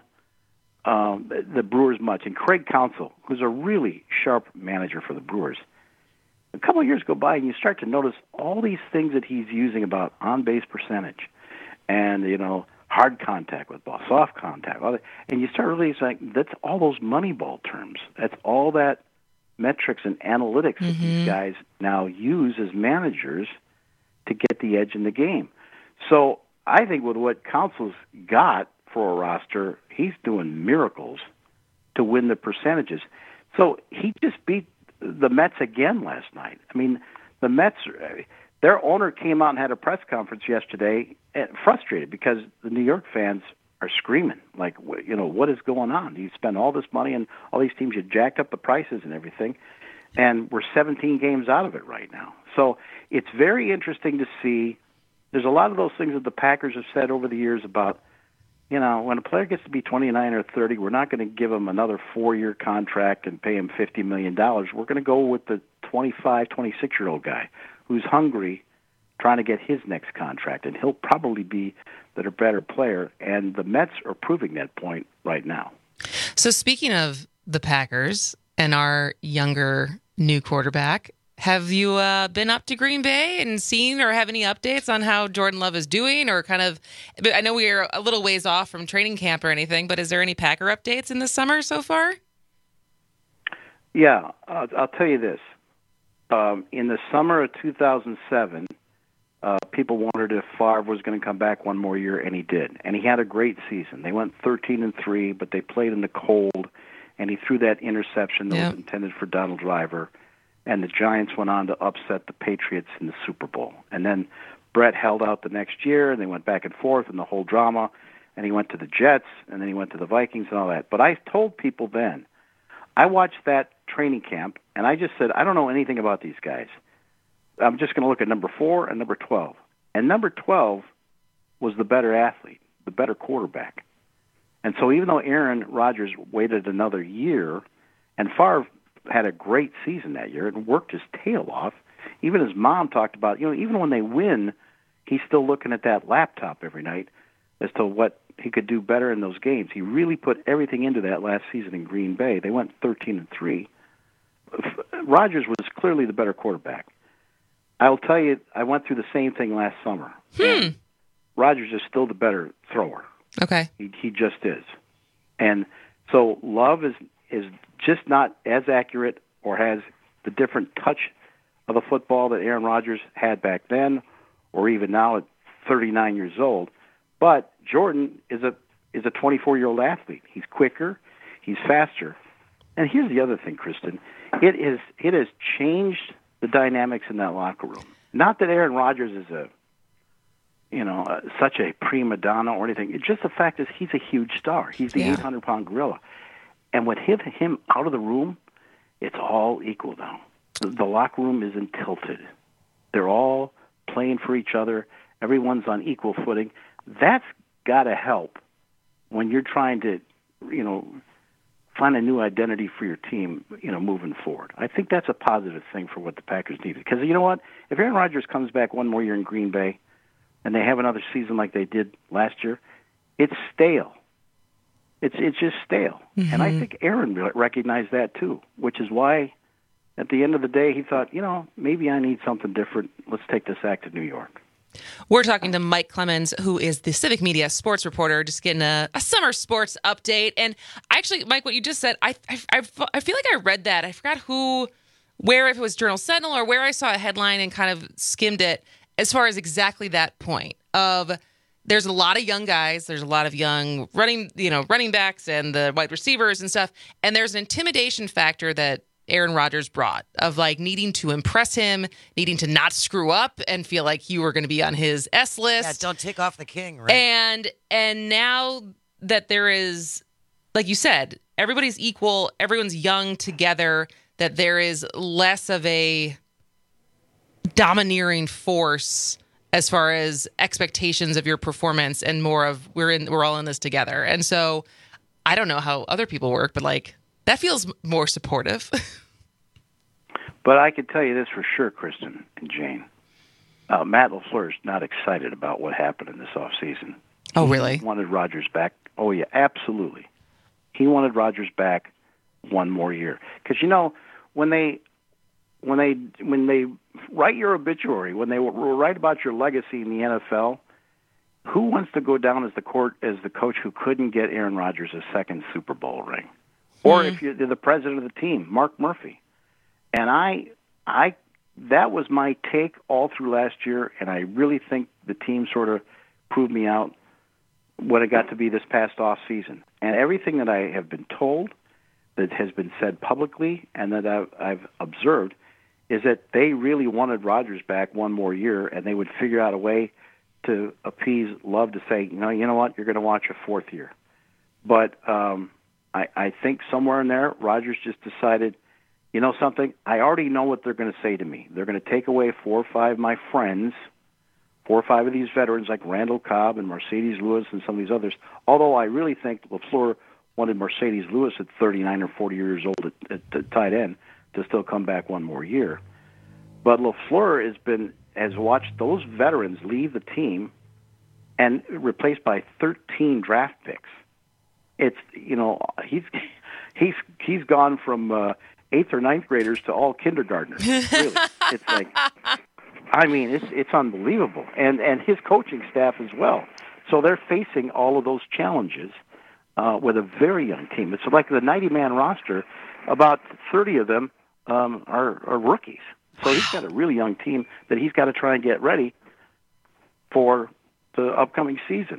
um, the, the Brewers much, and Craig Counsell, who's a really sharp manager for the Brewers, a couple of years go by and you start to notice all these things that he's using about on-base percentage and, you know, hard contact with ball, soft contact, all that, and you start really saying that's all those Moneyball terms. That's all that metrics and analytics that Mm-hmm. these guys now use as managers to get the edge in the game. So I think with what Counsell's got for a roster, he's doing miracles to win the percentages. So he just beat the Mets again last night. I mean, the Mets, their owner came out and had a press conference yesterday, frustrated because the New York fans are screaming, like, you know, what is going on? You spend all this money and all these teams, you jacked up the prices and everything, and we're seventeen games out of it right now. So it's very interesting to see. There's a lot of those things that the Packers have said over the years about, you know, when a player gets to be twenty-nine or thirty, we're not going to give him another four-year contract and pay him fifty million dollars. We're going to go with the twenty-five, twenty-six-year-old guy who's hungry, trying to get his next contract, and he'll probably be the better player, and the Mets are proving that point right now. So speaking of the Packers and our younger new quarterback, have you uh, been up to Green Bay and seen or have any updates on how Jordan Love is doing, or kind of, I know we are a little ways off from training camp or anything, but is there any Packer updates in the summer so far? Yeah, uh, I'll tell you this. Um, in the summer of two thousand seven, uh, people wondered if Favre was going to come back one more year, and he did. And he had a great season. They went thirteen and three, but they played in the cold, and he threw that interception that yep. was intended for Donald Driver. And the Giants went on to upset the Patriots in the Super Bowl. And then Brett held out the next year, and they went back and forth and the whole drama. And he went to the Jets, and then he went to the Vikings and all that. But I told people then, I watched that training camp, and I just said, I don't know anything about these guys. I'm just going to look at number four and number twelve. And number twelve was the better athlete, the better quarterback. And so even though Aaron Rodgers waited another year, and Favre had a great season that year and worked his tail off, even his mom talked about, you know, even when they win, he's still looking at that laptop every night as to what he could do better in those games. He really put everything into that last season in Green Bay. They went thirteen and three. Rodgers was clearly the better quarterback. I'll tell you, I went through the same thing last summer. Hmm. Rodgers is still the better thrower. Okay. He, he just is. And so Love is is just not as accurate or has the different touch of the football that Aaron Rodgers had back then, or even now at thirty-nine years old. But Jordan is a is a twenty-four-year-old athlete. He's quicker, he's faster. And here's the other thing, Kristen. It is it has changed the dynamics in that locker room. Not that Aaron Rodgers is a you know uh, such a prima donna or anything. It's just the fact is he's a huge star. He's the Yeah. eight hundred pound gorilla. And with him, him out of the room, it's all equal now. The, the locker room isn't tilted. They're all playing for each other. Everyone's on equal footing. That's got to help when you're trying to, you know, find a new identity for your team, you know, moving forward. I think that's a positive thing for what the Packers need. Because you know what? If Aaron Rodgers comes back one more year in Green Bay and they have another season like they did last year, it's stale. It's it's just stale. Mm-hmm. And I think Aaron re- recognized that too, which is why at the end of the day he thought, you know, maybe I need something different. Let's take this act to New York. We're talking to Mike Clemens, who is the Civic Media sports reporter, just getting a, a summer sports update. And actually, Mike, what you just said, I, I, I, I feel like I read that. I forgot who, where, if it was Journal Sentinel or where I saw a headline and kind of skimmed it as far as exactly that point of there's a lot of young guys. There's a lot of young running, you know, running backs and the wide receivers and stuff. And there's an intimidation factor that Aaron Rodgers brought of like needing to impress him, needing to not screw up and feel like you were going to be on his S list. Yeah, don't take off the king, right? And and now that there is, like you said, everybody's equal, everyone's young together, that there is less of a domineering force as far as expectations of your performance and more of we're in we're all in this together. And so I don't know how other people work, but like that feels more supportive. But I can tell you this for sure, Kristen and Jane. Uh, Matt LaFleur is not excited about what happened in this offseason. Oh, really? He wanted Rodgers back. Oh, yeah, absolutely. He wanted Rodgers back one more year. Because, you know, when they when they when they write your obituary, when they write about your legacy in the N F L, who wants to go down as the court as the coach who couldn't get Aaron Rodgers a second Super Bowl ring? Or if you're the president of the team, Mark Murphy. And I, I, that was my take all through last year, and I really think the team sort of proved me out when it got to be this past off season. And everything that I have been told, that has been said publicly, and that I've, I've observed, is that they really wanted Rodgers back one more year, and they would figure out a way to appease Love to say, you know, you know what, you're going to watch a fourth year. But um, I, I think somewhere in there, Rodgers just decided, you know something, I already know what they're going to say to me. They're going to take away four or five of my friends, four or five of these veterans like Randall Cobb and Mercedes Lewis and some of these others, although I really think LaFleur wanted Mercedes Lewis at thirty-nine or forty years old at, at, at tight end to still come back one more year. But LaFleur has been has watched those veterans leave the team and replaced by thirteen draft picks. It's, you know, he's he's he's gone from uh, eighth or ninth graders to all kindergartners. Really, it's like, I mean, it's it's unbelievable, and and his coaching staff as well. So they're facing all of those challenges uh, with a very young team. It's like the ninety-man roster. About thirty of them um, are, are rookies. So he's got a really young team that he's got to try and get ready for the upcoming season.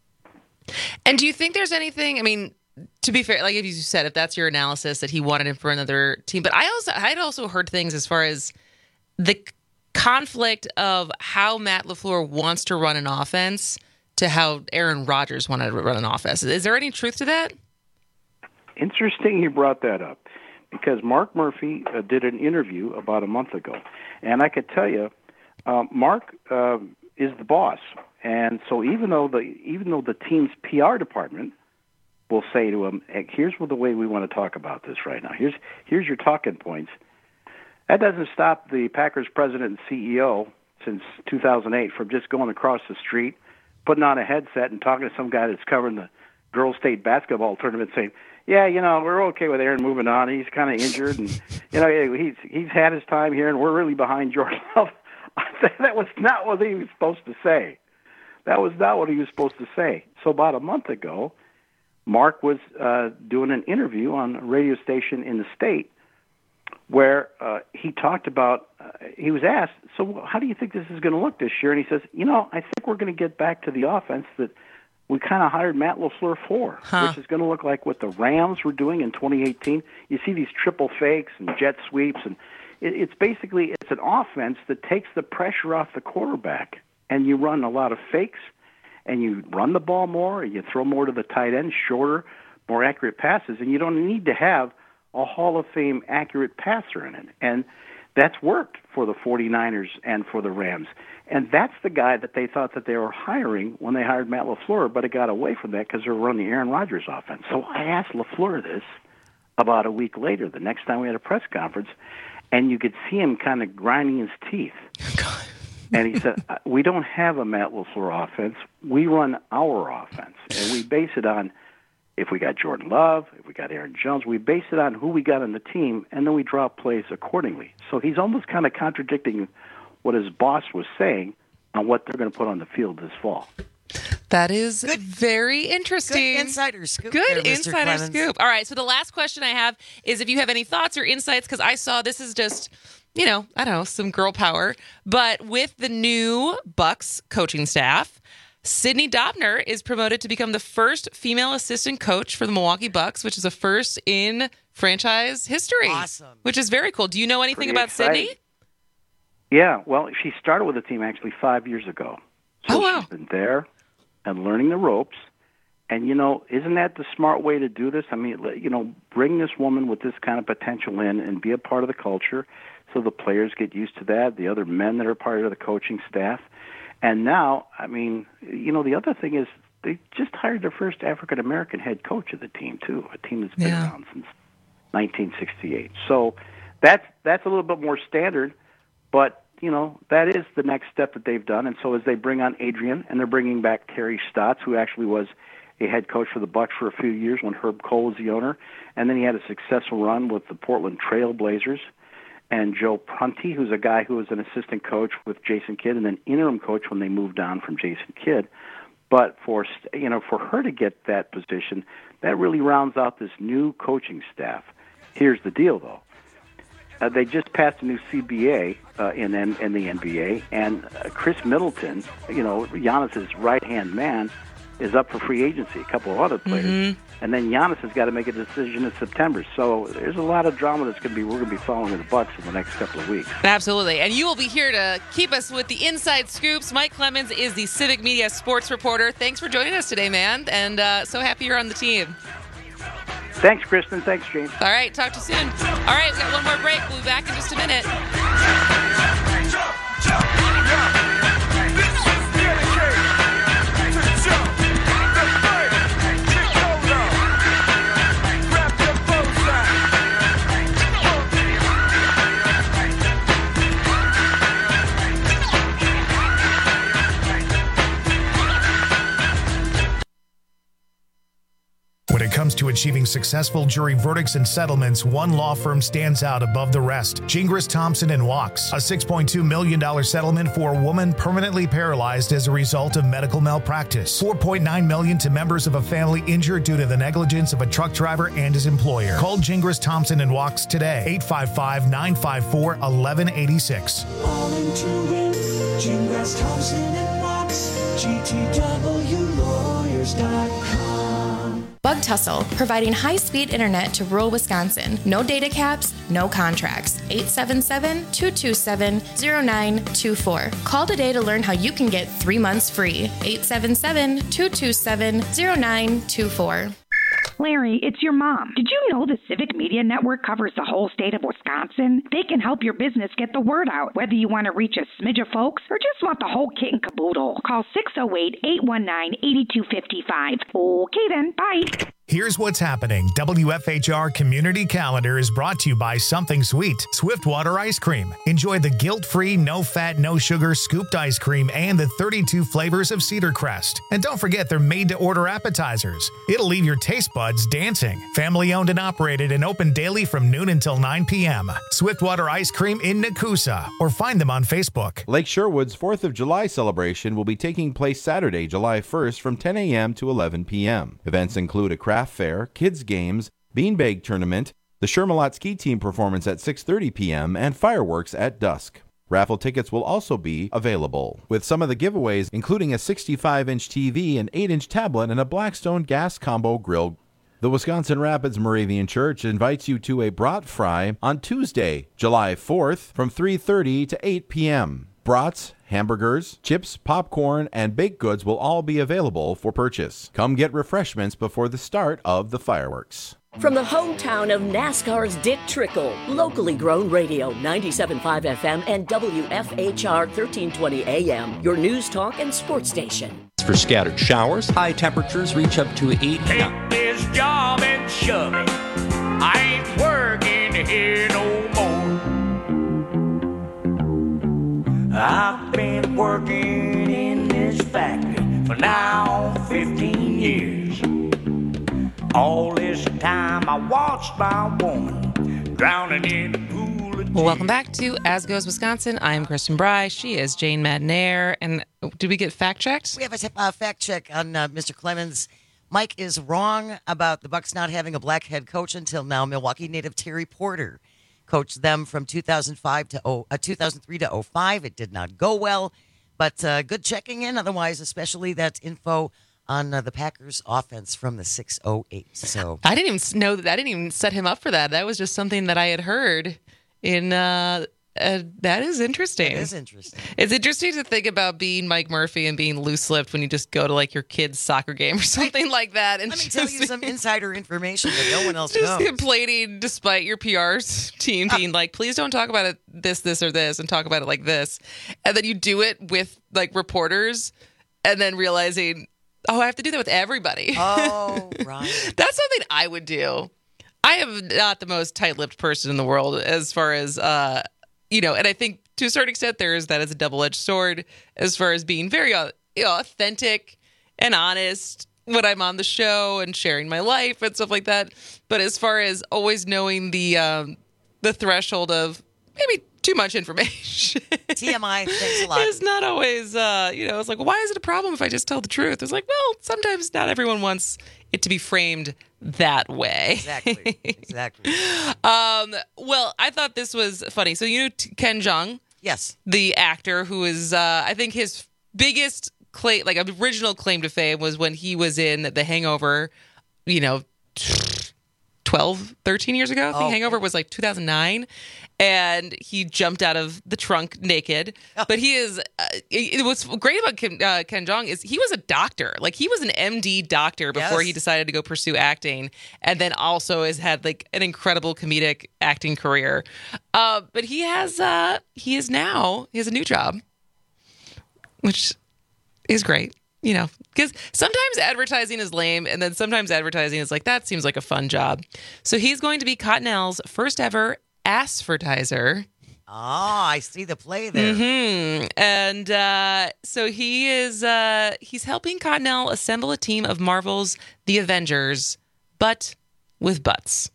And do you think there's anything, I mean, to be fair, like if you said, if that's your analysis that he wanted him for another team, but I also, I'd also heard things as far as the conflict of how Matt LaFleur wants to run an offense to how Aaron Rodgers wanted to run an offense. Is there any truth to that? Interesting you brought that up, because Mark Murphy uh, did an interview about a month ago, and I could tell you, uh, Mark uh, is the boss, and so even though the even though the team's P R department will say to him, hey, "Here's what the way we want to talk about this right now. Here's here's your talking points," that doesn't stop the Packers president and C E O since two thousand eight from just going across the street, putting on a headset, and talking to some guy that's covering the girls' state basketball tournament, saying, yeah, you know, we're okay with Aaron moving on. He's kind of injured, and you know, he's he's had his time here, and we're really behind Jordan Love. That was not what he was supposed to say. That was not what he was supposed to say. So about a month ago, Mark was uh, doing an interview on a radio station in the state where uh, he talked about, uh, he was asked, so how do you think this is going to look this year? And he says, you know, I think we're going to get back to the offense that we kind of hired Matt LaFleur for, huh. which is going to look like what the Rams were doing in twenty eighteen. You see these triple fakes and jet sweeps, and it, it's basically, it's an offense that takes the pressure off the quarterback, and you run a lot of fakes, and you run the ball more, and you throw more to the tight end, shorter, more accurate passes, and you don't need to have a Hall of Fame accurate passer in it. And that's worked for the 49ers and for the Rams. And that's the guy that they thought that they were hiring when they hired Matt LaFleur, but it got away from that because they were running the Aaron Rodgers offense. So I asked LaFleur this about a week later, the next time we had a press conference, and you could see him kind of grinding his teeth. God. And he said, we don't have a Matt LaFleur offense. We run our offense, and we base it on if we got Jordan Love, if we got Aaron Jones, we base it on who we got on the team, and then we draw plays accordingly. So he's almost kind of contradicting what his boss was saying on what they're going to put on the field this fall. That is good. Very interesting. Good insider scoop. Good there, insider Clemens. scoop. All right, so the last question I have is if you have any thoughts or insights, because I saw this is just, you know, I don't know, some girl power, but with the new Bucks coaching staff, Sydney Dobner is promoted to become the first female assistant coach for the Milwaukee Bucks, which is a first in franchise history. Awesome. Which is very cool. Do you know anything Pretty about exciting. Sydney? Yeah, well, she started with the team actually five years ago. So oh, wow. she's been there and learning the ropes. And, you know, isn't that the smart way to do this? I mean, you know, bring this woman with this kind of potential in and be a part of the culture so the players get used to that, the other men that are part of the coaching staff. And now, I mean, you know, the other thing is they just hired their first African-American head coach of the team, too, a team that's been yeah. around since nineteen sixty-eight. So that's, that's a little bit more standard, but, you know, that is the next step that they've done. And so as they bring on Adrian, and they're bringing back Terry Stotts, who actually was a head coach for the Bucks for a few years when Herb Cole was the owner, and then he had a successful run with the Portland Trail Blazers. And Joe Prunty, who's a guy who was an assistant coach with Jason Kidd and then interim coach when they moved on from Jason Kidd. But for you know, for her to get that position, that really rounds out this new coaching staff. Here's the deal, though. Uh, they just passed a new C B A uh, in, in the N B A, and uh, Chris Middleton, you know, Giannis's right-hand man, is up for free agency, a couple of other players. Mm-hmm. And then Giannis has got to make a decision in September. So there's a lot of drama that's going to be we're going to be following in the Bucks in the next couple of weeks. Absolutely. And you will be here to keep us with the inside scoops. Mike Clemens is the Civic Media sports reporter. Thanks for joining us today, man. And uh, so happy you're on the team. Thanks, Kristen. Thanks, James. All right. Talk to you soon. All right. We've got one more break. We'll be back in just a minute. When it comes to achieving successful jury verdicts and settlements, one law firm stands out above the rest. Gingras, Thompson and Wachs. A six point two million dollars settlement for a woman permanently paralyzed as a result of medical malpractice. four point nine million dollars to members of a family injured due to the negligence of a truck driver and his employer. Call Gingras, Thompson and Wachs today. eight five five, nine five four, one one eight six. All into it. Gingras, Thompson and Wachs. G T W lawyers dot com. Bug Tussle, providing high-speed internet to rural Wisconsin. No data caps, no contracts. eight seven seven, two two seven, zero nine two four. Call today to learn how you can get three months free. eight seven seven, two two seven, zero nine two four. Larry, it's your mom. Did you know the Civic Media Network covers the whole state of Wisconsin? They can help your business get the word out, whether you want to reach a smidge of folks or just want the whole kit and caboodle. Call six oh eight, eight one nine, eight two five five. Okay then, bye. Here's what's happening. W F H R Community Calendar is brought to you by Something Sweet, Swiftwater Ice Cream. Enjoy the guilt-free, no-fat, no-sugar scooped ice cream and the thirty-two flavors of Cedar Crest. And don't forget they're made-to-order appetizers. It'll leave your taste buds dancing. Family-owned and operated and open daily from noon until nine p.m. Swiftwater Ice Cream in Nakusa, or find them on Facebook. Lake Sherwood's fourth of July celebration will be taking place Saturday, July first from ten a.m. to eleven p.m. Events include a craft fair, kids games, beanbag tournament, the Shermalot ski team performance at six thirty p.m., and fireworks at dusk. Raffle tickets will also be available, with some of the giveaways including a sixty-five inch T V, an eight inch tablet, and a Blackstone gas combo grill. The Wisconsin Rapids Moravian Church invites you to a brat fry on Tuesday, July fourth from three thirty to eight p.m. Brats, hamburgers, chips, popcorn, and baked goods will all be available for purchase. Come get refreshments before the start of the fireworks. From the hometown of NASCAR's Dick Trickle, locally grown radio, ninety-seven point five F M and W F H R thirteen twenty A M, your news talk and sports station. For scattered showers, high temperatures reach up to eight. Take this job and shove it. I ain't working here no more. I've been working in this factory for now fifteen years. All this time I watched my woman drowning in the pool of Well, welcome back to As Goes Wisconsin. I am Kristen Bry. She is Jane Madnair. And did we get fact checked? We have a t- uh, fact check on uh, Mister Clemens. Mike is wrong about the Bucs not having a black head coach until now. Milwaukee native Terry Porter coached them from two thousand five to oh, uh, two thousand three to oh five. It did not go well, but uh, good checking in. Otherwise, especially that info on uh, the Packers offense from the six oh eight. So I didn't even know that. I didn't even set him up for that. That was just something that I had heard in. Uh, uh, that is interesting. It is interesting. It's interesting to think about being Mike Murphy and being loose-lipped when you just go to like your kid's soccer game or something like that. And let me just, tell you some insider information that no one else just knows. complaining despite your P R team being like, please don't talk about it this, this, or this, and talk about it like this. And then you do it with like reporters and then realizing, oh, I have to do that with everybody. Oh, right. That's something I would do. I am not the most tight-lipped person in the world as far as, uh, you know, and I think to a certain extent there is that as a double-edged sword as far as being very uh, you know, authentic and honest when I'm on the show and sharing my life and stuff like that. But as far as always knowing the um, the threshold of maybe too much information. T M I, thanks a lot. It's not always, uh, you know, it's like, why is it a problem if I just tell the truth? It's like, well, sometimes not everyone wants it to be framed that way. Exactly. Exactly. um, well, I thought this was funny. So you know Ken Jeong? Yes. The actor who is, uh, I think his biggest claim, like original claim to fame was when he was in The Hangover, you know, twelve, thirteen years ago. I think Oh. Hangover was like two thousand nine. And he jumped out of the trunk naked. But he is, uh, it, what's great about Ken, uh, Ken Jeong is he was a doctor. Like he was an M D doctor before Yes. he decided to go pursue acting. And then also has had like an incredible comedic acting career. Uh, but he has, uh, he is now, he has a new job, which is great. You know, because sometimes advertising is lame, and then sometimes advertising is like, that seems like a fun job. So he's going to be Cottonelle's first ever Assvertiser. Oh, I see the play there. Mm-hmm. And uh, so he is, uh, he's helping Cottonelle assemble a team of Marvel's The Avengers, but with butts.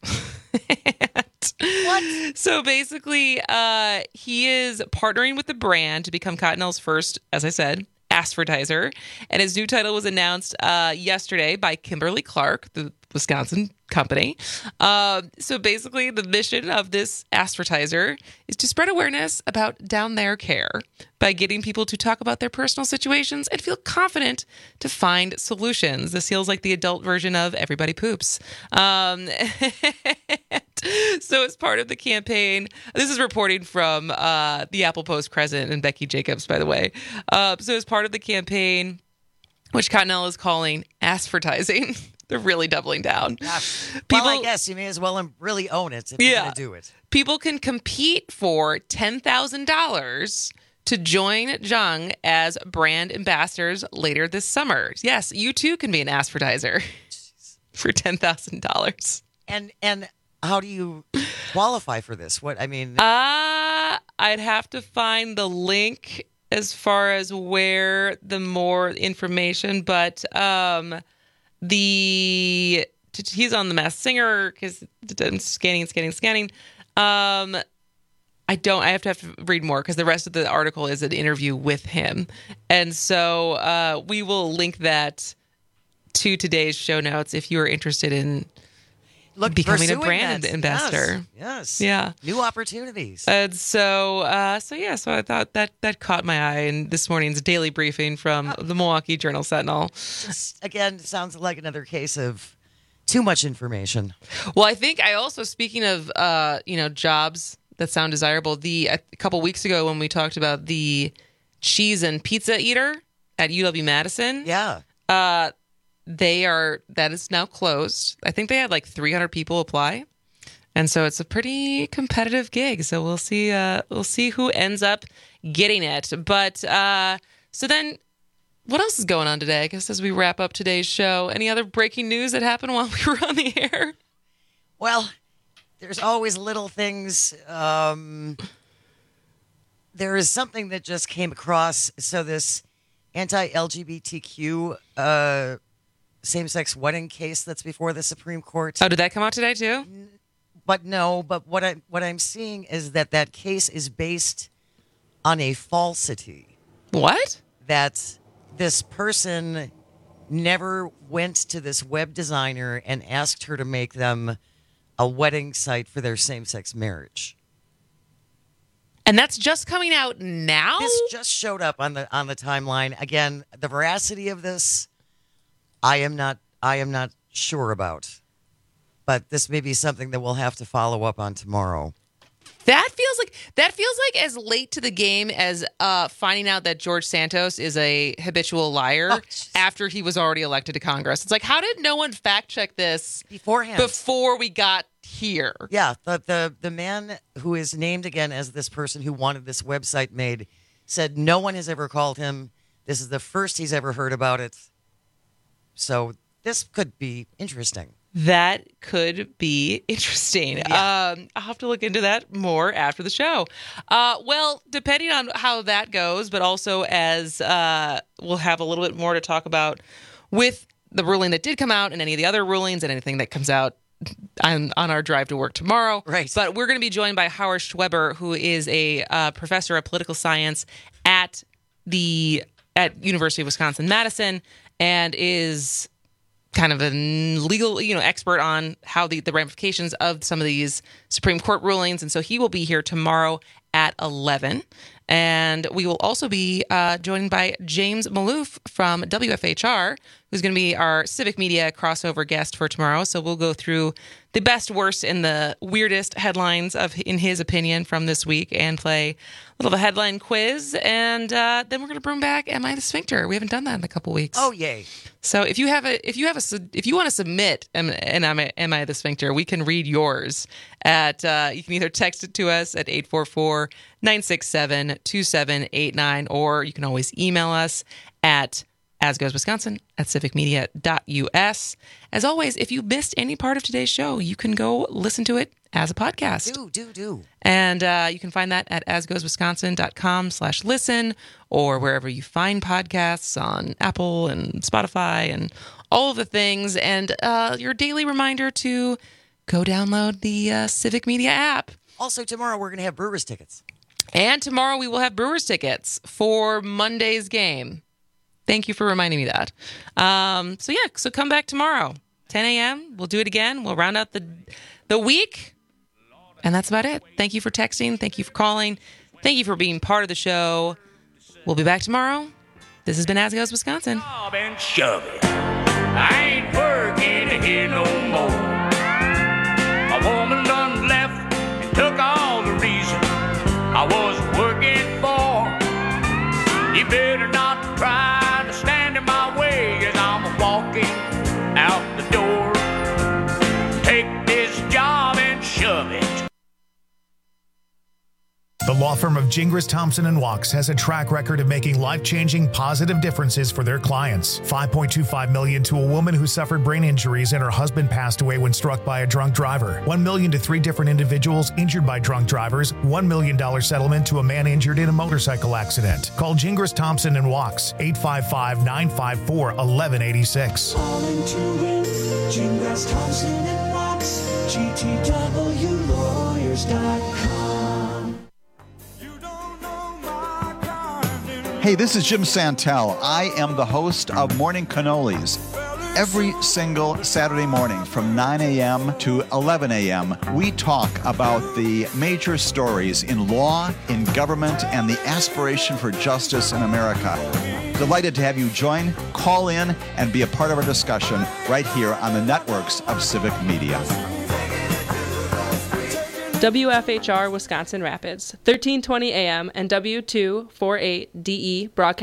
What? So basically, uh, he is partnering with the brand to become Cottonelle's first, as I said, Assvertiser. And his new title was announced uh, yesterday by Kimberly Clark, the Wisconsin company. Uh, so basically, the mission of this Assvertiser is to spread awareness about down there care by getting people to talk about their personal situations and feel confident to find solutions. This feels like the adult version of Everybody Poops. Um, so as part of the campaign, this is reporting from uh, the Apple Post Crescent and Becky Jacobs, by the way. Uh, so as part of the campaign, which Cottonelle is calling Assvertising, they're really doubling down. Yeah. People, well, I guess you may as well really own it if you're Yeah. going to do it. People can compete for ten thousand dollars to join Jeong as brand ambassadors later this summer. Yes, you too can be an Assvertiser. for ten thousand dollars. And and how do you qualify for this? What I mean, uh, I'd have to find the link as far as where the more information, but um, the he's on The Masked Singer because I'm scanning, scanning, scanning. Um, I don't. I have to have to read more because the rest of the article is an interview with him, and so uh, we will link that to today's show notes if you are interested in. Look, becoming a pursuing brand that. investor. Yes, yes. Yeah. New opportunities. And so, uh, so yeah, so I thought that that caught my eye in this morning's daily briefing from the Milwaukee Journal Sentinel. Just, again, sounds like another case of too much information. Well, I think I also, speaking of, uh, you know, jobs that sound desirable, the a couple weeks ago when we talked about the cheese and pizza eater at U W-Madison. Yeah. Uh, They are, that is now closed. I think they had like three hundred people apply. And so it's a pretty competitive gig. So we'll see, uh, we'll see who ends up getting it. But, uh, so then what else is going on today? I guess as we wrap up today's show, any other breaking news that happened while we were on the air? Well, there's always little things. Um, there is something that just came across. So this anti-L G B T Q, uh, same-sex wedding case that's before the Supreme Court. Oh, did that come out today too? But no, but what I what I'm seeing is that that case is based on a falsity. What? That this person never went to this web designer and asked her to make them a wedding site for their same-sex marriage. And that's just coming out now? This just showed up on the on the timeline. Again, the veracity of this I am not I am not sure about. But this may be something that we'll have to follow up on tomorrow. That feels like that feels like as late to the game as uh, finding out that George Santos is a habitual liar oh, after he was already elected to Congress. It's like, how did no one fact check this beforehand? Before we got here? Yeah, the the the man who is named again as this person who wanted this website made said no one has ever called him. This is the first he's ever heard about it. So this could be interesting. That could be interesting. Yeah. Um, I'll have to look into that more after the show. Uh, well, depending on how that goes, but also as uh, we'll have a little bit more to talk about with the ruling that did come out and any of the other rulings and anything that comes out on, on our drive to work tomorrow. Right. But we're going to be joined by Howard Schweber, who is a uh, professor of political science at the at University of Wisconsin-Madison and is kind of a legal, you know, expert on how the, the ramifications of some of these Supreme Court rulings. And so he will be here tomorrow at eleven. And we will also be uh, joined by James Maloof from W F H R, who's going to be our civic media crossover guest for tomorrow. So we'll go through the best, worst, and the weirdest headlines of, in his opinion, from this week and play a little of a headline quiz. And uh, then we're going to bring back Am I the Sphincter? We haven't done that in a couple weeks. Oh, yay. So if you have a, if you have a, if you want to submit an Am I, Am I the Sphincter, we can read yours at, uh, you can either text it to us at eight four four, nine six seven, two seven eight nine, or you can always email us at asgoeswisconsin at civic media dot u s. As always, if you missed any part of today's show, you can go listen to it as a podcast. Do, do, do. And uh, you can find that at asgoeswisconsin.com slash listen or wherever you find podcasts on Apple and Spotify and all of the things. And uh, your daily reminder to go download the uh, Civic Media app. Also, tomorrow we're going to have Brewers tickets. And tomorrow we will have Brewers tickets for Monday's game. Thank you for reminding me that. Um, so, yeah, so come back tomorrow, ten a.m. We'll do it again. We'll round out the the week. And that's about it. Thank you for texting. Thank you for calling. Thank you for being part of the show. We'll be back tomorrow. This has been As Goes Wisconsin. Bob and shove it. I ain't working here no more. A woman done left and took all the reason I was working for. You better not try to stand in my way as I'm walking out the door. Take this job and shove it. The law firm of Gingras, Thompson and Walks has a track record of making life-changing positive differences for their clients. five point two five million dollars to a woman who suffered brain injuries and her husband passed away when struck by a drunk driver. one million dollars to three different individuals injured by drunk drivers. one million dollars settlement to a man injured in a motorcycle accident. Call Gingras, Thompson and Walks, eight five five, nine five four, one one eight six. All into it, Gingras, Thompson and Walks, G T W lawyers dot com. Hey, this is Jim Santel. I am the host of Morning Cannolis. Every single Saturday morning from nine a.m. to eleven a.m., we talk about the major stories in law, in government, and the aspiration for justice in America. Delighted to have you join, call in, and be a part of our discussion right here on the networks of Civic Media. W F H R Wisconsin Rapids, thirteen twenty A M and W two forty-eight D E broadcast.